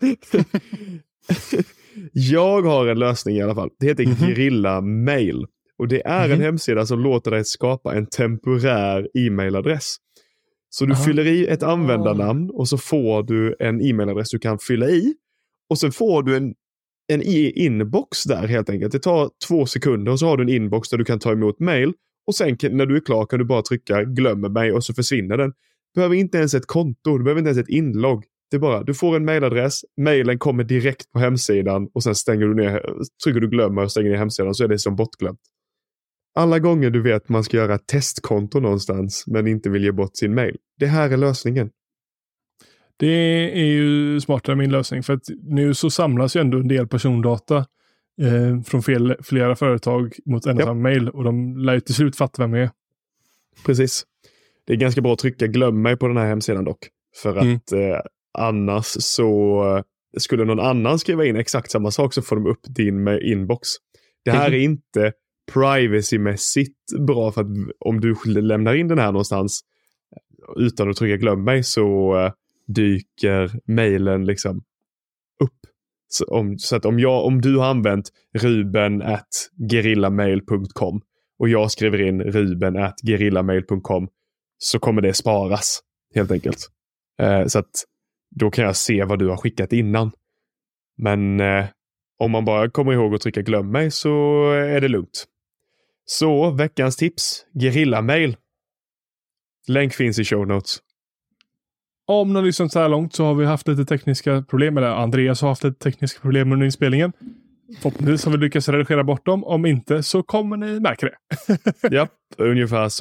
Jag har en lösning i alla fall. Det heter mm-hmm. Guerrilla Mail. Och det är mm-hmm. en hemsida som låter dig skapa en temporär e-mailadress. Så du Aha. fyller i ett användarnamn och så får du en e-mailadress du kan fylla i. Och sen får du en, en inbox där helt enkelt. Det tar två sekunder och så har du en inbox där du kan ta emot mail. Och sen när du är klar kan du bara trycka glömmer mig och så försvinner den. Du behöver inte ens ett konto, du behöver inte ens ett inlogg. Det är bara, du får en mailadress, mailen kommer direkt på hemsidan och sen stänger du ner, trycker du glömmer och stänger ner hemsidan så är det som bortglömt. Alla gånger du vet man ska göra ett testkonto någonstans men inte vill ge bort sin mail. Det här är lösningen. Det är ju smartare min lösning för att nu så samlas ju ändå en del persondata eh, från fel, flera företag mot en och samma mail och de lär ju till slut fatta vem det är. Precis. Det är ganska bra att trycka glöm mig på den här hemsidan dock. För att mm. eh, annars så eh, skulle någon annan skriva in exakt samma sak så får de upp din med inbox. Det här är inte privacymässigt bra för att om du lämnar in den här någonstans utan att trycka glöm mig så eh, dyker mailen liksom upp. Så, om, så att om, jag, om du har använt ruben at gerillamail punkt com och jag skriver in ruben at gerillamail punkt com så kommer det sparas helt enkelt. Eh, så att då kan jag se vad du har skickat innan. Men eh, om man bara kommer ihåg att trycka glöm mig så är det lugnt. Så veckans tips, Guerilla-mail. Länk finns i show notes. Om någon lyssnat så här långt så har vi haft lite tekniska problem. Eller Andreas har haft lite tekniska problem under inspelningen. Förhoppningsvis har vi lyckats redigera bort dem. Om inte så kommer ni märka det. Ja, ungefär så.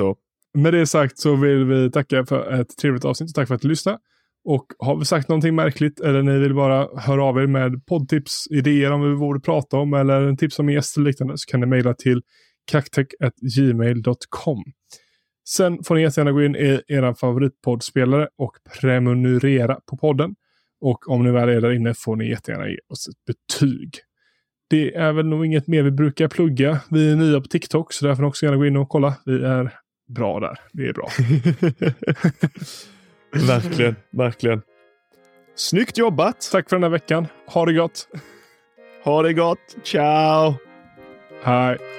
Med det sagt så vill vi tacka för ett trevligt avsnitt. Tack för att du lyssnade. Och har vi sagt någonting märkligt eller ni vill bara höra av er med poddtips, idéer om vad vi borde prata om eller en tips om gäster och liknande, så kan ni mejla till kaktech at gmail dot com. Sen får ni jättegärna gå in i era favoritpoddspelare och prenumerera på podden. Och om ni väl är där inne får ni jättegärna ge oss ett betyg. Det är väl nog inget mer vi brukar plugga. Vi är nya på TikTok så där får ni också gärna gå in och kolla. Vi är bra där. Vi är bra. Verkligen, verkligen. Snyggt jobbat. Tack för den här veckan. Ha det gott. Ha det gott. Ciao. Hej.